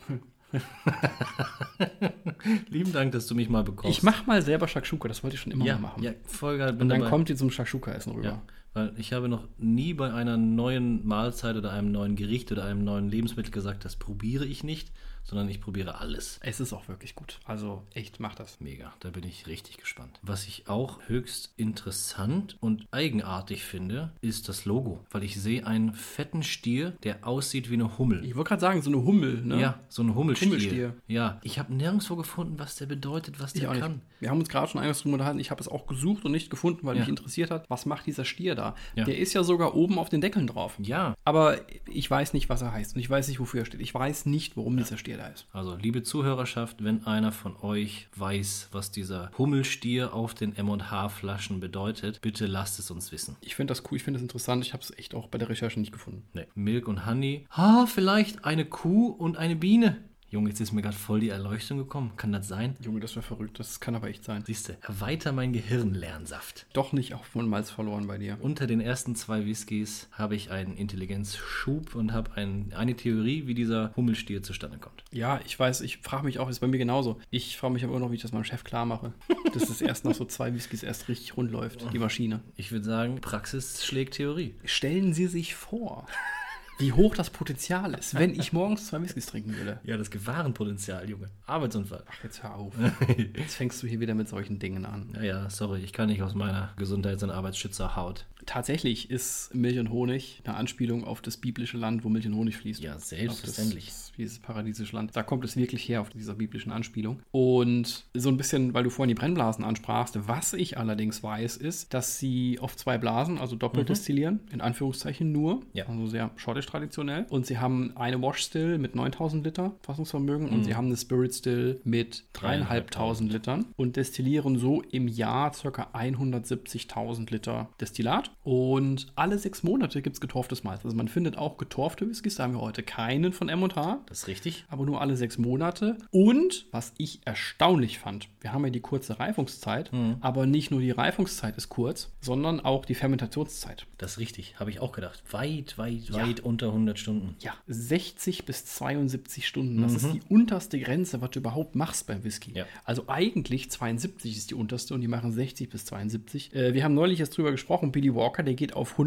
Lieben Dank, dass du mich mal bekommst. Ich mache mal selber Shakshuka, das wollte ich schon immer mal machen. Ja, voll geil. Und dann kommt ihr zum Shakshuka-Essen rüber. Ja, weil ich habe noch nie bei einer neuen Mahlzeit oder einem neuen Gericht oder einem neuen Lebensmittel gesagt, das probiere ich nicht, sondern ich probiere alles. Es ist auch wirklich gut. Also echt, mach das. Mega, da bin ich richtig gespannt. Was ich auch höchst interessant und eigenartig finde, ist das Logo. Weil ich sehe einen fetten Stier, der aussieht wie eine Hummel. Ich wollte gerade sagen, so eine Hummel, ne? Ja, so ein Hummelstier. Hummelstier. Ja, ich habe nirgendwo gefunden, was der bedeutet, was der kann. Nicht. Wir haben uns gerade schon eingangs drüber unterhalten. Ich habe es auch gesucht und nicht gefunden, weil mich interessiert hat, was macht dieser Stier da? Ja. Der ist ja sogar oben auf den Deckeln drauf. Ja. Aber ich weiß nicht, was er heißt und ich weiß nicht, wofür er steht. Ich weiß nicht, warum dieser Stier da ist. Also, liebe Zuhörerschaft, wenn einer von euch weiß, was dieser Hummelstier auf den M&H-Flaschen bedeutet, bitte lasst es uns wissen. Ich finde das cool, ich finde das interessant. Ich habe es echt auch bei der Recherche nicht gefunden. Nee. Milk und Honey. Vielleicht eine Kuh und eine Biene. Junge, jetzt ist mir gerade voll die Erleuchtung gekommen. Kann das sein? Junge, das wäre verrückt. Das kann aber echt sein. Siehst du, erweiter mein Gehirnlernsaft. Doch nicht auf Malz verloren bei dir. Unter den ersten 2 Whiskys habe ich einen Intelligenzschub und habe eine Theorie, wie dieser Hummelstier zustande kommt. Ja, ich weiß, ich frage mich auch, ist bei mir genauso. Ich frage mich aber immer noch, wie ich das meinem Chef klar mache. Dass es erst nach so 2 Whiskys erst richtig rund läuft, die Maschine. Ich würde sagen, Praxis schlägt Theorie. Stellen Sie sich vor, wie hoch das Potenzial ist, wenn ich morgens 2 Whiskys trinken würde. Ja, das Gefahrenpotenzial, Junge. Arbeitsunfall. Ach, jetzt hör auf. Jetzt fängst du hier wieder mit solchen Dingen an. Ja, sorry, ich kann nicht aus meiner Gesundheits- und Arbeitsschützerhaut. Tatsächlich ist Milch und Honig eine Anspielung auf das biblische Land, wo Milch und Honig fließt. Ja, selbstverständlich. Dieses paradiesische Land. Da kommt es wirklich her, auf dieser biblischen Anspielung. Und so ein bisschen, weil du vorhin die Brennblasen ansprachst, was ich allerdings weiß, ist, dass sie auf 2 Blasen, also doppelt destillieren, in Anführungszeichen nur, also sehr schottisch traditionell. Und sie haben eine Wash Still mit 9000 Liter Fassungsvermögen und sie haben eine Spirit Still mit 3500 Litern und destillieren so im Jahr ca. 170.000 Liter Destillat. Und alle 6 Monate gibt es getorftes Malz. Also man findet auch getorfte Whiskys, da haben wir heute keinen von M&H. Das ist richtig. Aber nur alle 6 Monate. Und, was ich erstaunlich fand, wir haben ja die kurze Reifungszeit, aber nicht nur die Reifungszeit ist kurz, sondern auch die Fermentationszeit. Das ist richtig, habe ich auch gedacht. Weit unter 100 Stunden. Ja, 60 bis 72 Stunden. Das ist die unterste Grenze, was du überhaupt machst beim Whisky. Ja. Also eigentlich 72 ist die unterste und die machen 60 bis 72. Wir haben neulich jetzt drüber gesprochen, Billy Walker, der geht auf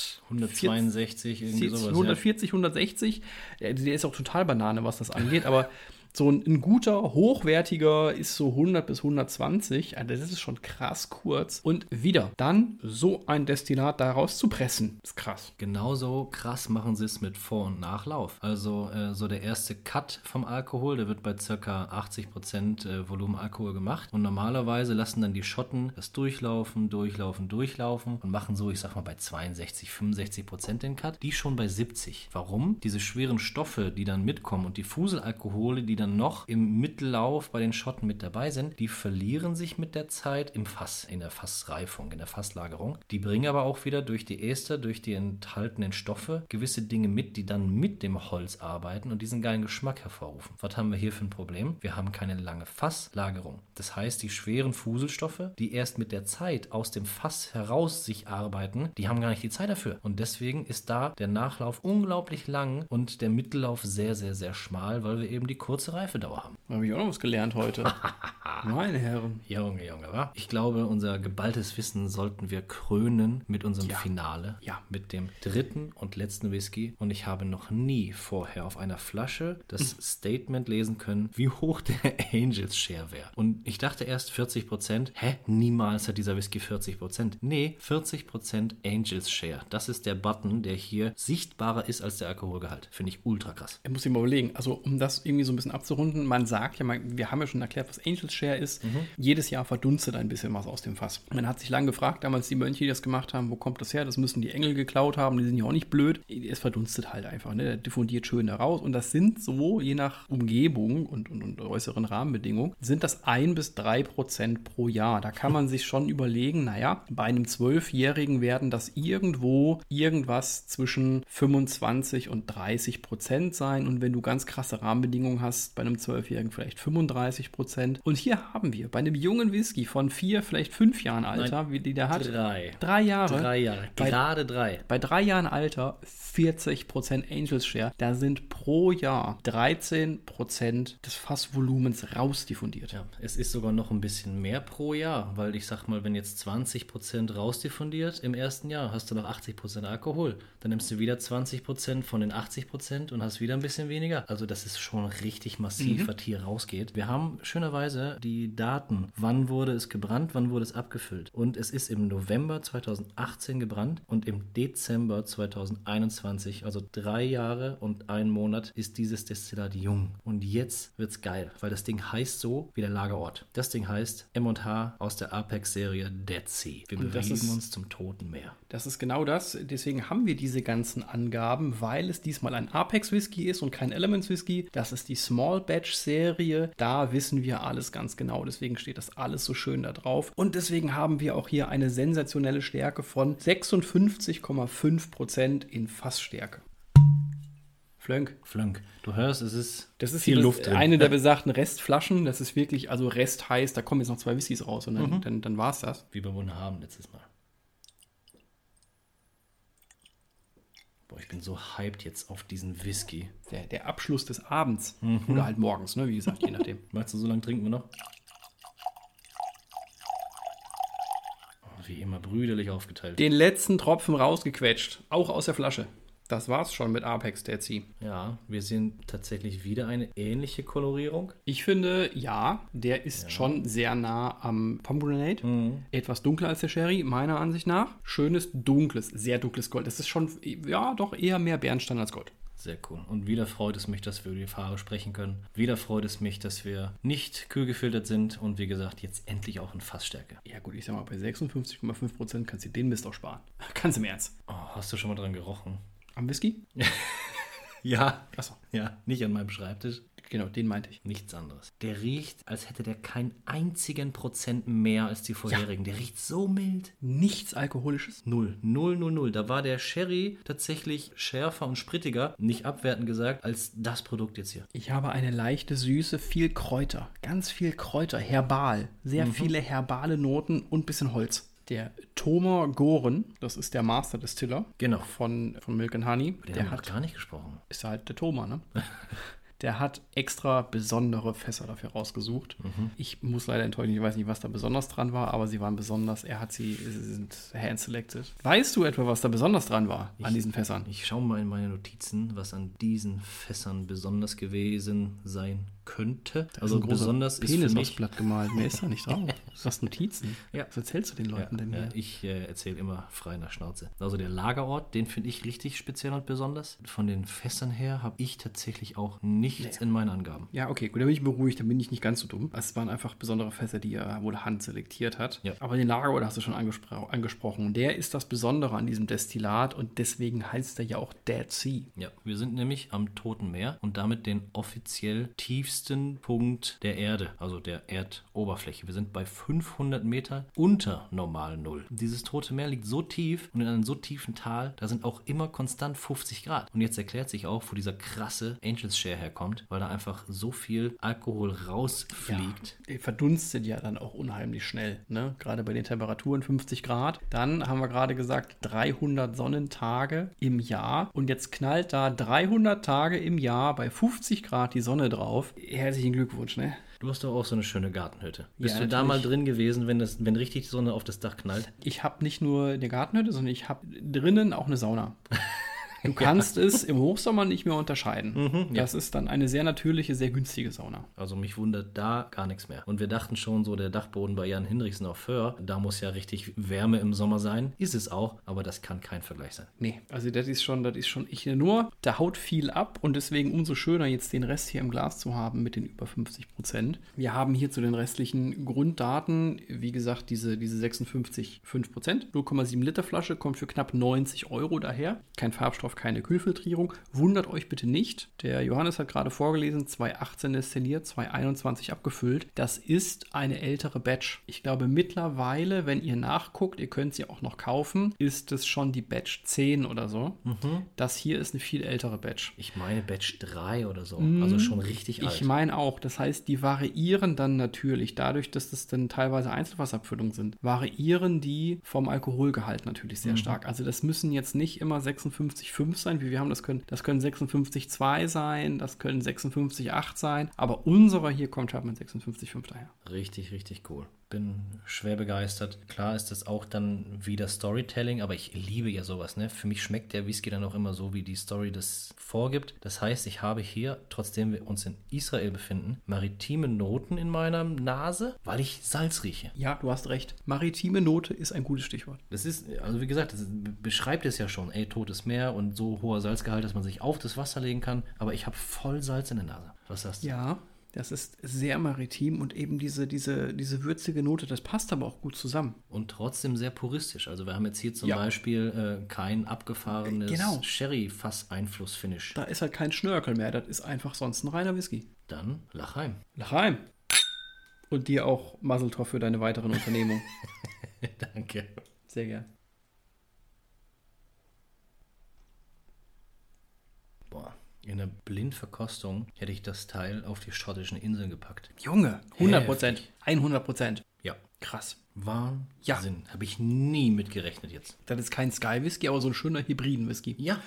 162, irgendwie sowas. 140, 160. Der ist auch total Banane, was das angeht, aber so ein guter, hochwertiger ist so 100 bis 120. Also das ist schon krass kurz. Und wieder, dann so ein Destillat daraus zu pressen, ist krass. Genauso krass machen sie es mit Vor- und Nachlauf. Also so der erste Cut vom Alkohol, der wird bei ca. 80% Volumenalkohol gemacht. Und normalerweise lassen dann die Schotten das durchlaufen und machen so, ich sag mal, bei 62, 65% den Cut. Die schon bei 70. Warum? Diese schweren Stoffe, die dann mitkommen und die Fuselalkohole, die dann noch im Mittellauf bei den Schotten mit dabei sind, die verlieren sich mit der Zeit im Fass, in der Fassreifung, in der Fasslagerung. Die bringen aber auch wieder durch die Ester, durch die enthaltenen Stoffe gewisse Dinge mit, die dann mit dem Holz arbeiten und diesen geilen Geschmack hervorrufen. Was haben wir hier für ein Problem? Wir haben keine lange Fasslagerung. Das heißt, die schweren Fuselstoffe, die erst mit der Zeit aus dem Fass heraus sich arbeiten, die haben gar nicht die Zeit dafür. Und deswegen ist da der Nachlauf unglaublich lang und der Mittellauf sehr, sehr, sehr schmal, weil wir eben die kurze Reifedauer haben. Da habe ich auch noch was gelernt heute. Meine Herren. Junge, wa? Ich glaube, unser geballtes Wissen sollten wir krönen mit unserem Finale. Ja. Mit dem dritten und letzten Whisky. Und ich habe noch nie vorher auf einer Flasche das Statement lesen können, wie hoch der Angels Share wäre. Und ich dachte erst 40%. Niemals hat dieser Whisky 40%. Nee, 40% Angels Share. Das ist der Button, der hier sichtbarer ist als der Alkoholgehalt. Finde ich ultra krass. Ich muss ich mal überlegen, also um das irgendwie so ein bisschen abzurunden, man sagt ja, wir haben ja schon erklärt, was Angels Share ist. Jedes Jahr verdunstet ein bisschen was aus dem Fass. Man hat sich lange gefragt, damals die Mönche, die das gemacht haben, wo kommt das her? Das müssen die Engel geklaut haben, die sind ja auch nicht blöd. Es verdunstet halt einfach, ne? Der diffundiert schön da raus. Und das sind so, je nach Umgebung und äußeren Rahmenbedingungen, sind das 1-3% pro Jahr. Da kann man sich schon überlegen, naja, bei einem 12-Jährigen werden das irgendwas zwischen 25 und 30% sein. Und wenn du ganz krasse Rahmenbedingungen hast, bei einem 12-Jährigen vielleicht 35%. Und hier haben wir bei einem jungen Whisky von 4, vielleicht 5 Jahren Alter, wie die der hat. 3 Jahre. 3 Jahre. Gerade 3. Bei 3 Jahren Alter 40% Angels Share. Da sind pro Jahr 13% des Fassvolumens rausdiffundiert. Ja, es ist sogar noch ein bisschen mehr pro Jahr, weil ich sag mal, wenn jetzt 20% rausdiffundiert im ersten Jahr, hast du noch 80% Alkohol. Dann nimmst du wieder 20% von den 80% und hast wieder ein bisschen weniger. Also das ist schon richtig massiv, was hier rausgeht. Wir haben schönerweise die Daten, wann wurde es gebrannt, wann wurde es abgefüllt. Und es ist im November 2018 gebrannt und im Dezember 2021, also 3 Jahre und 1 Monat, ist dieses Destillat jung. Und jetzt wird's geil, weil das Ding heißt so wie der Lagerort. Das Ding heißt M&H aus der Apex-Serie Dead Sea. Wir bewegen uns zum Toten Meer. Das ist genau das. Deswegen haben wir diese ganzen Angaben, weil es diesmal ein Apex-Whisky ist und kein Elements-Whisky. Das ist die Small Batch-Serie. Da wissen wir alles ganz genau. Deswegen steht das alles so schön da drauf. Und deswegen haben wir auch hier eine sensationelle Stärke von 56,5% in Fassstärke. Flönk. Du hörst, es ist das ist viel Luft drin. Eine der besagten Restflaschen. Das ist wirklich, also Rest heißt, da kommen jetzt noch 2 Whiskys raus und dann war es das. Wie bei Wunderhaben letztes Mal. Boah, ich bin so hyped jetzt auf diesen Whisky. Der Abschluss des Abends. Oder halt morgens, ne? Wie gesagt, je nachdem. Meinst du, so lange trinken wir noch? Wie immer brüderlich aufgeteilt. Den letzten Tropfen rausgequetscht. Auch aus der Flasche. Das war's schon mit Apex Dead Sea. Ja, wir sehen tatsächlich wieder eine ähnliche Kolorierung. Ich finde, ja, der ist schon sehr nah am Pomegranate. Etwas dunkler als der Sherry, meiner Ansicht nach. Schönes, dunkles, sehr dunkles Gold. Das ist schon, ja, doch eher mehr Bernstein als Gold. Sehr cool. Und wieder freut es mich, dass wir über die Farbe sprechen können. Wieder freut es mich, dass wir nicht kühl gefiltert sind und wie gesagt, jetzt endlich auch in Fassstärke. Ja gut, ich sag mal, bei 56,5% kannst du den Mist auch sparen. Ganz im Ernst. Oh, hast du schon mal dran gerochen? Am Whisky? Ja. Achso. Ja, nicht an meinem Schreibtisch. Genau, den meinte ich. Nichts anderes. Der riecht, als hätte der keinen einzigen Prozent mehr als die vorherigen. Ja. Der riecht so mild. Nichts Alkoholisches? 0. Da war der Sherry tatsächlich schärfer und sprittiger, nicht abwertend gesagt, als das Produkt jetzt hier. Ich habe eine leichte Süße, viel Kräuter. Ganz viel Kräuter, herbal. Sehr viele herbale Noten und ein bisschen Holz. Der Tomer Goren, das ist der Master Distiller. Genau. Von Milk and Honey. Der hat gar nicht gesprochen. Ist halt der Tomer, ne? Der hat extra besondere Fässer dafür rausgesucht. Ich muss leider enttäuschen, ich weiß nicht, was da besonders dran war, aber sie waren besonders, sie sind hand-selected. Weißt du etwa, was da besonders dran war an diesen Fässern? Ich schaue mal in meine Notizen, was an diesen Fässern besonders gewesen sein könnte. Also besonders ist für mich Blatt gemalt. Mehr ist da nicht drauf. Du hast Notizen. Ja. Was erzählst du den Leuten denn hier? Ja, ich erzähle immer frei nach Schnauze. Also der Lagerort, den finde ich richtig speziell und besonders. Von den Fässern her habe ich tatsächlich auch nichts in meinen Angaben. Ja, okay, gut, da bin ich beruhigt, da bin ich nicht ganz so dumm. Es waren einfach besondere Fässer, die er wohl handselektiert hat. Ja. Aber den Lagerort hast du schon angesprochen. Der ist das Besondere an diesem Destillat und deswegen heißt er ja auch Dead Sea. Ja, wir sind nämlich am Toten Meer und damit den offiziell tiefsten Punkt der Erde, also der Erdoberfläche. Wir sind bei 500 Meter unter normal Null. Dieses Tote Meer liegt so tief und in einem so tiefen Tal, da sind auch immer konstant 50 Grad. Und jetzt erklärt sich auch, wo dieser krasse Angels Share herkommt, weil da einfach so viel Alkohol rausfliegt. Ja, der verdunstet ja dann auch unheimlich schnell, ne? Gerade bei den Temperaturen 50 Grad. Dann haben wir gerade gesagt, 300 Sonnentage im Jahr und jetzt knallt da 300 Tage im Jahr bei 50 Grad die Sonne drauf. Herzlichen Glückwunsch, ne? Du hast doch auch so eine schöne Gartenhütte. Bist du da natürlich. mal drin gewesen, wenn richtig die Sonne auf das Dach knallt? Ich habe nicht nur eine Gartenhütte, sondern ich habe drinnen auch eine Sauna. Du kannst es im Hochsommer nicht mehr unterscheiden. Das ist dann eine sehr natürliche, sehr günstige Sauna. Also mich wundert da gar nichts mehr. Und wir dachten schon so, der Dachboden bei Jan Hinrichsen auf Föhr, da muss ja richtig Wärme im Sommer sein. Ist es auch, aber das kann kein Vergleich sein. Nee, also das ist schon, da haut viel ab und deswegen umso schöner jetzt den Rest hier im Glas zu haben mit den über 50%. Wir haben hier zu den restlichen Grunddaten, wie gesagt, diese 56,5%. 0,7 Liter Flasche kommt für knapp 90 € daher. Kein Farbstoff, keine Kühlfiltrierung. Wundert euch bitte nicht. Der Johannes hat gerade vorgelesen, 2018 destilliert, 2021 abgefüllt. Das ist eine ältere Batch. Ich glaube mittlerweile, wenn ihr nachguckt, ihr könnt sie auch noch kaufen, ist es schon die Batch 10 oder so. Das hier ist eine viel ältere Batch. Ich meine Batch 3 oder so. Also schon richtig alt. Ich meine auch. Das heißt, die variieren dann natürlich, dadurch, dass das dann teilweise Einzelfassabfüllungen sind, variieren die vom Alkoholgehalt natürlich sehr stark. Also das müssen jetzt nicht immer 56,5 sein, wie wir haben. Das können 56,2 sein, das können 56,8 sein. Aber unserer hier kommt halt mit 56,5 daher. Richtig, richtig cool. Bin schwer begeistert. Klar ist das auch dann wieder Storytelling, aber ich liebe ja sowas, ne? Für mich schmeckt der Whisky dann auch immer so, wie die Story das vorgibt. Das heißt, ich habe hier, trotzdem wir uns in Israel befinden, maritime Noten in meiner Nase, weil ich Salz rieche. Ja, du hast recht. Maritime Note ist ein gutes Stichwort. Das ist, also wie gesagt, das beschreibt es ja schon. Ey, totes Meer und so hoher Salzgehalt, dass man sich auf das Wasser legen kann. Aber ich habe voll Salz in der Nase. Was sagst du? Ja, das ist sehr maritim und eben diese würzige Note, das passt aber auch gut zusammen. Und trotzdem sehr puristisch. Also wir haben jetzt hier zum Ja. Beispiel kein abgefahrenes Genau. Sherry-Fass-Einfluss-Finish. Da ist halt kein Schnörkel mehr, das ist einfach sonst ein reiner Whisky. Dann Lachheim. L'chaim. Und dir auch Mazel Tov für deine weiteren Unternehmungen. Danke. Sehr gern. Boah, in der Blindverkostung hätte ich das Teil auf die schottischen Inseln gepackt. Junge, 100%. Heftig. 100%. Ja. Krass. Wahnsinn. Ja. Habe ich nie mitgerechnet jetzt. Das ist kein Sky Whisky, aber so ein schöner Hybriden-Whisky. Ja.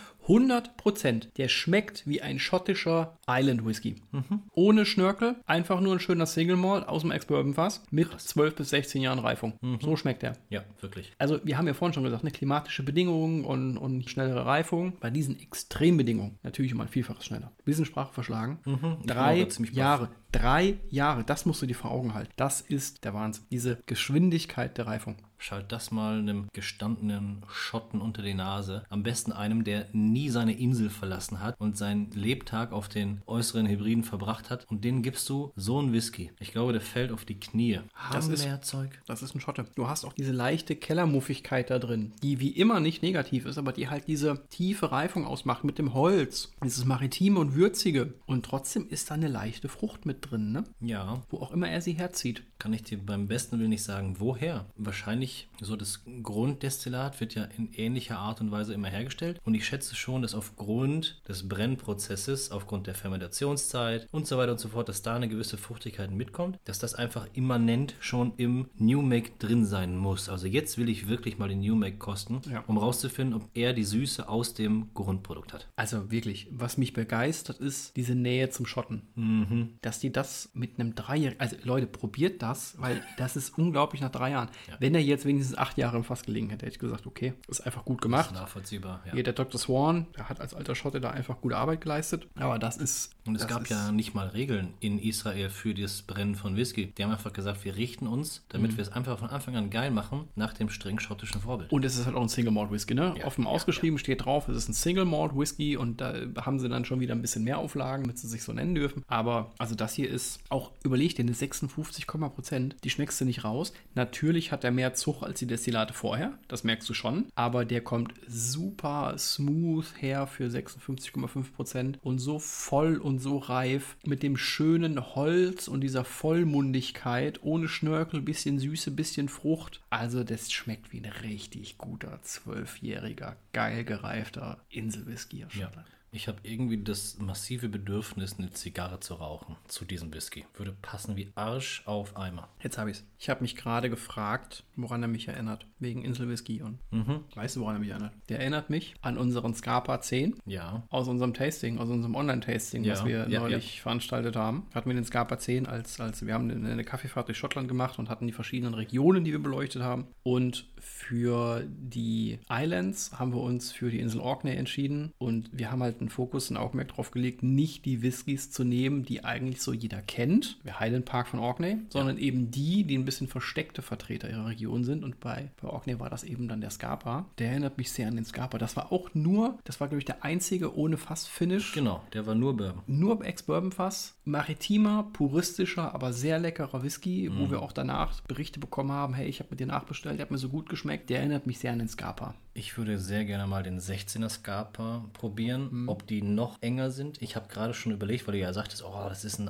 100%. Der schmeckt wie ein schottischer Island Whisky. Ohne Schnörkel, einfach nur ein schöner Single Malt aus dem Ex-Bourbon-Fass mit 12 bis 16 Jahren Reifung. So schmeckt der. Ja, wirklich. Also wir haben ja vorhin schon gesagt, ne, klimatische Bedingungen und schnellere Reifung. Bei diesen Extrembedingungen natürlich immer ein Vielfaches schneller. Bisschen Sprache verschlagen. Ich bin 3 auch ziemlich baff. Jahre. 3 Jahre, das musst du dir vor Augen halten. Das ist der Wahnsinn. Diese Geschwindigkeit der Reifung. Schalt das mal einem gestandenen Schotten unter die Nase. Am besten einem, der nie seine Insel verlassen hat und seinen Lebtag auf den äußeren Hybriden verbracht hat. Und denen gibst du so einen Whisky. Ich glaube, der fällt auf die Knie. Hammerzeug. Das ist ein Schotte. Du hast auch diese leichte Kellermuffigkeit da drin, die wie immer nicht negativ ist, aber die halt diese tiefe Reifung ausmacht mit dem Holz. Dieses Maritime und Würzige. Und trotzdem ist da eine leichte Frucht mit drin, ne? Ja, Wo auch immer er sie herzieht. kann ich dir beim besten Willen nicht sagen, woher. Wahrscheinlich so das Grunddestillat wird ja in ähnlicher Art und Weise immer hergestellt. Und ich schätze schon, dass aufgrund des Brennprozesses, aufgrund der Fermentationszeit und so weiter und so fort, dass da eine gewisse Fruchtigkeit mitkommt, dass das einfach immanent schon im New Make drin sein muss. Also jetzt will ich wirklich mal den New Make kosten, Ja. um rauszufinden, ob er die Süße aus dem Grundprodukt hat. Also wirklich, was mich begeistert, ist diese Nähe zum Schotten. Dass die das mit einem 3-Jährigen, also Leute, probiert das, weil das ist unglaublich nach 3 Jahren. Ja. Wenn er jetzt wenigstens 8 Jahre im Fass gelegen hätte, hätte ich gesagt, okay, ist einfach gut gemacht. Nachvollziehbar, ja. Hier der Dr. Swan, der hat als alter Schotte da einfach gute Arbeit geleistet. Aber das ist... Und es das gab ist, ja nicht mal Regeln in Israel für das Brennen von Whisky. Die haben einfach gesagt, wir richten uns, damit wir es einfach von Anfang an geil machen, nach dem streng schottischen Vorbild. Und es ist halt auch ein Single Malt Whisky, ne? Ja, Offen ausgeschrieben steht drauf, es ist ein Single Malt Whisky und da haben sie dann schon wieder ein bisschen mehr Auflagen, damit sie sich so nennen dürfen. Aber also das hier ist auch, überleg dir, eine 56,%, die schmeckst du nicht raus. Natürlich hat er mehr Zug als die Destillate vorher, das merkst du schon. Aber der kommt super smooth her für 56,5% und so voll und so reif mit dem schönen Holz und dieser Vollmundigkeit, ohne Schnörkel, bisschen Süße, bisschen Frucht. Also das schmeckt wie ein richtig guter 12-jähriger, geil gereifter Inselwhisky aus Ja. Schottland. Ich habe irgendwie das massive Bedürfnis, eine Zigarre zu rauchen zu diesem Whisky. Würde passen wie Arsch auf Eimer. Jetzt habe ich es. Ich habe mich gerade gefragt, woran er mich erinnert. Wegen Inselwhisky. Und weißt du, woran er mich erinnert? Der erinnert mich an unseren Scarpa 10 Ja. aus unserem Tasting, aus unserem Online-Tasting, Ja, was wir ja, neulich veranstaltet haben. Hatten wir den Scarpa 10 als wir haben eine Kaffeefahrt durch Schottland gemacht und hatten die verschiedenen Regionen, die wir beleuchtet haben. Und für die Islands haben wir uns für die Insel Orkney entschieden. Und wir haben halt einen Fokus, ein Augenmerk drauf gelegt, nicht die Whiskys zu nehmen, die eigentlich so jeder kennt, der Highland Park von Orkney, sondern eben die ein bisschen versteckte Vertreter ihrer Region sind. Und bei Orkney war das eben dann der Scarpa. Der erinnert mich sehr an den Scarpa. Das war, glaube ich, der einzige ohne Fass-Finish. Genau, der war nur Bourbon. Nur Ex-Bourbon-Fass. Maritimer, puristischer, aber sehr leckerer Whisky, wo wir auch danach Berichte bekommen haben, hey, ich habe mit dir nachbestellt, der hat mir so gut geschmeckt. Der erinnert mich sehr an den Scarpa. Ich würde sehr gerne mal den 16er Scarpa probieren, ob die noch enger sind. Ich habe gerade schon überlegt, weil du ja sagtest, oh, das ist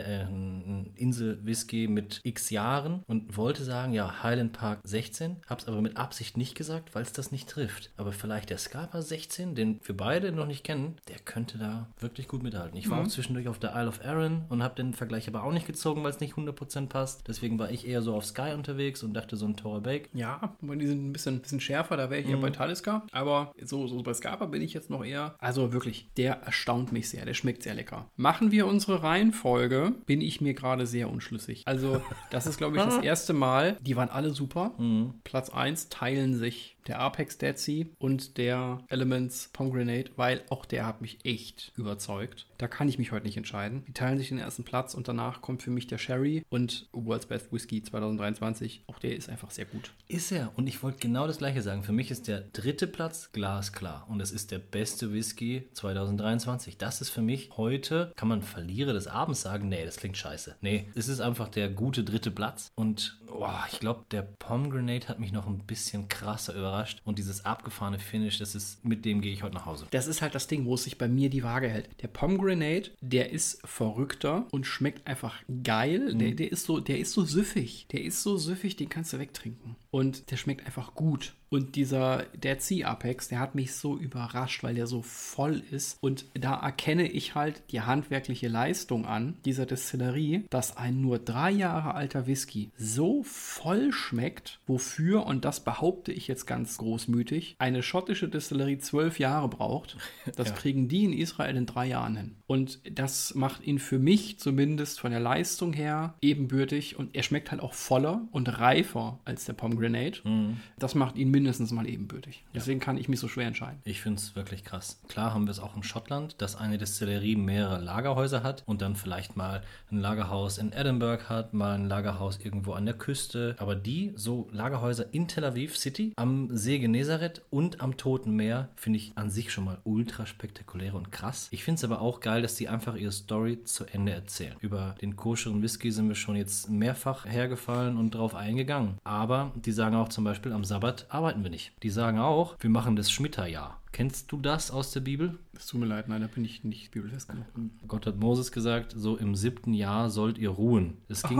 ein Insel-Whisky mit x Jahren und wollte sagen, ja, Highland Park 16, habe es aber mit Absicht nicht gesagt, weil es das nicht trifft. Aber vielleicht der Scarpa 16, den wir beide noch nicht kennen, der könnte da wirklich gut mithalten. Ich war auch zwischendurch auf der Isle of Arran und habe den Vergleich aber auch nicht gezogen, weil es nicht 100% passt. Deswegen war ich eher so auf Sky unterwegs und dachte so ein Torah Bake. Ja, aber die sind ein bisschen schärfer, da wäre ich eher bei Talisker. Aber so bei Scarpa bin ich jetzt noch eher, also wirklich, der erstaunt mich sehr, der schmeckt sehr lecker. Machen wir unsere Reihenfolge, bin ich mir gerade sehr unschlüssig. Also das ist, glaube ich, das erste Mal, die waren alle super. Platz 1 teilen sich der Apex Dead Sea und der Elements Pomegranate, weil auch der hat mich echt überzeugt. Da kann ich mich heute nicht entscheiden. Die teilen sich den ersten Platz und danach kommt für mich der Sherry und World's Best Whisky 2023. Auch der ist einfach sehr gut. Ist er. Und ich wollte genau das Gleiche sagen. Für mich ist der dritte Platz glasklar. Und es ist der beste Whisky 2023. Das ist für mich heute, kann man Verlierer des Abends sagen? Nee, das klingt scheiße. Nee, es ist einfach der gute dritte Platz. Und ich glaube, der Pomegranate hat mich noch ein bisschen krasser überrascht. Und dieses abgefahrene Finish, mit dem gehe ich heute nach Hause. Das ist halt das Ding, wo es sich bei mir die Waage hält. Der Pomegranate, der ist verrückter und schmeckt einfach geil. Der ist so süffig. Der ist so süffig, den kannst du wegtrinken. Und der schmeckt einfach gut. Und der Sea Apex, der hat mich so überrascht, weil der so voll ist. Und da erkenne ich halt die handwerkliche Leistung an dieser Destillerie, dass ein nur 3 Jahre alter Whisky so voll schmeckt, wofür, und das behaupte ich jetzt ganz großmütig, eine schottische Destillerie 12 Jahre braucht. Das kriegen die in Israel in 3 Jahren hin. Und das macht ihn für mich zumindest von der Leistung her ebenbürtig. Und er schmeckt halt auch voller und reifer als der Pomegranate. Das macht ihn mindestens mal ebenbürtig. Deswegen kann ich mich so schwer entscheiden. Ich finde es wirklich krass. Klar haben wir es auch in Schottland, dass eine Destillerie mehrere Lagerhäuser hat und dann vielleicht mal ein Lagerhaus in Edinburgh hat, mal ein Lagerhaus irgendwo an der Küste. Aber so Lagerhäuser in Tel Aviv City, am See Genezareth und am Toten Meer, finde ich an sich schon mal ultra spektakulär und krass. Ich finde es aber auch geil, dass die einfach ihre Story zu Ende erzählen. Über den koscheren Whisky sind wir schon jetzt mehrfach hergefallen und drauf eingegangen. Aber die sagen auch zum Beispiel, am Sabbat arbeiten wir nicht. Die sagen auch, wir machen das Schmitterjahr. Kennst du das aus der Bibel? Es tut mir leid, nein, da bin ich nicht bibelfest genug. Gott hat Moses gesagt, so im 7. Jahr sollt ihr ruhen.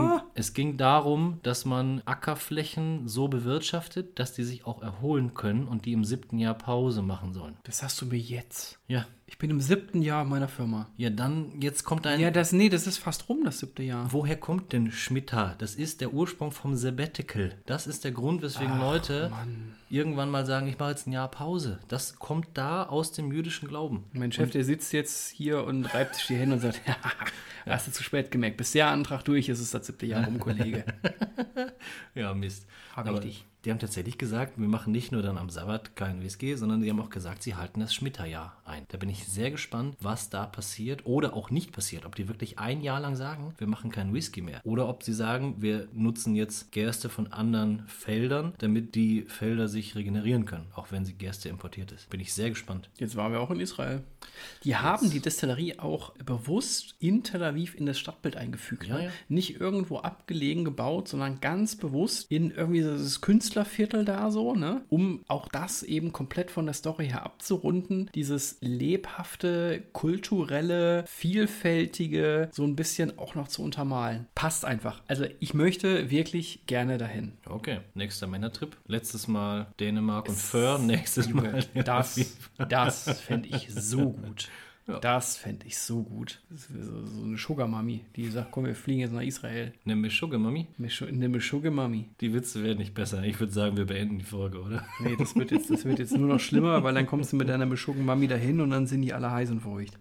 Es ging darum, dass man Ackerflächen so bewirtschaftet, dass die sich auch erholen können und die im 7. Jahr Pause machen sollen. Das hast du mir jetzt. Ja. Ich bin im 7. Jahr meiner Firma. Ja, dann, jetzt kommt ein... Ja, das ist fast rum, das 7. Jahr. Woher kommt denn Schmittah? Das ist der Ursprung vom Sabbatical. Das ist der Grund, weswegen Leute irgendwann mal sagen, ich mache jetzt ein Jahr Pause. Das kommt da aus dem jüdischen Glauben. Mein Chef, der sitzt jetzt hier und reibt sich die Hände und sagt, hast du zu spät gemerkt. Bis der Antrag durch ist, ist das 7. Jahr rum, Kollege. Ja, Mist. Richtig. Die haben tatsächlich gesagt, wir machen nicht nur dann am Sabbat keinen Whisky, sondern die haben auch gesagt, sie halten das Schmitterjahr ein. Da bin ich sehr gespannt, was da passiert oder auch nicht passiert. Ob die wirklich ein Jahr lang sagen, wir machen keinen Whisky mehr. Oder ob sie sagen, wir nutzen jetzt Gerste von anderen Feldern, damit die Felder sich regenerieren können, auch wenn sie Gerste importiert ist. Bin ich sehr gespannt. Jetzt waren wir auch in Israel. Die haben die Destillerie auch bewusst in Tel Aviv in das Stadtbild eingefügt. Ja, ne? ja. Nicht irgendwo abgelegen gebaut, sondern ganz bewusst in irgendwie das Künstlerviertel da so, ne? Um auch das eben komplett von der Story her abzurunden. Dieses lebhafte, kulturelle, vielfältige so ein bisschen auch noch zu untermalen. Passt einfach. Also ich möchte wirklich gerne dahin. Okay, nächster Männertrip. Letztes Mal Dänemark und Föhr, nächstes Mal Das fände ich so gut. Ja. Das fände ich so gut. Das wär so eine Sugar Mami, die sagt, komm, wir fliegen jetzt nach Israel. Eine Meshuggah Mami? Eine Sugar Mami. Die Witze werden nicht besser. Ich würde sagen, wir beenden die Folge, oder? Nee, das wird jetzt nur noch schlimmer, weil dann kommst du mit deiner Meshuggah Mami dahin und dann sind die alle heiß und feucht.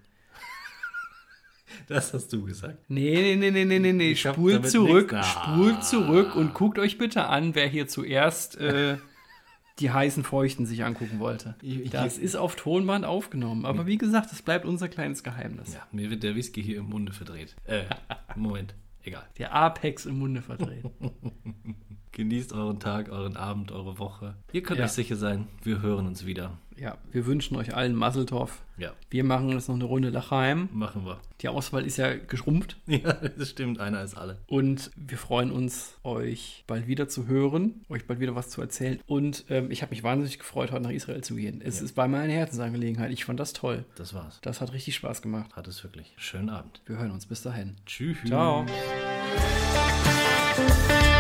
Das hast du gesagt. Nee. Ich hab Spult damit zurück, nichts- spult zurück und guckt euch bitte an, wer hier zuerst die heißen Feuchten sich angucken wollte. Das ist auf Tonband aufgenommen. Aber wie gesagt, das bleibt unser kleines Geheimnis. Ja, mir wird der Whisky hier im Munde verdreht. Moment, egal. Der Apex im Munde verdreht. Genießt euren Tag, euren Abend, eure Woche. Ihr könnt Ja. euch sicher sein, wir hören uns wieder. Ja, wir wünschen euch allen Maseltorf. Ja, Wir machen jetzt noch eine Runde Lachheim. machen wir. Die Auswahl ist ja geschrumpft. Ja, das stimmt, einer ist alle. Und wir freuen uns, euch bald wieder zu hören, euch bald wieder was zu erzählen. Und ich habe mich wahnsinnig gefreut, heute nach Israel zu gehen. Es ist bei meiner Herzensangelegenheit. Ich fand das toll. Das war's. Das hat richtig Spaß gemacht. Hat es wirklich. Schönen Abend. Wir hören uns. Bis dahin. Tschüss. Ciao.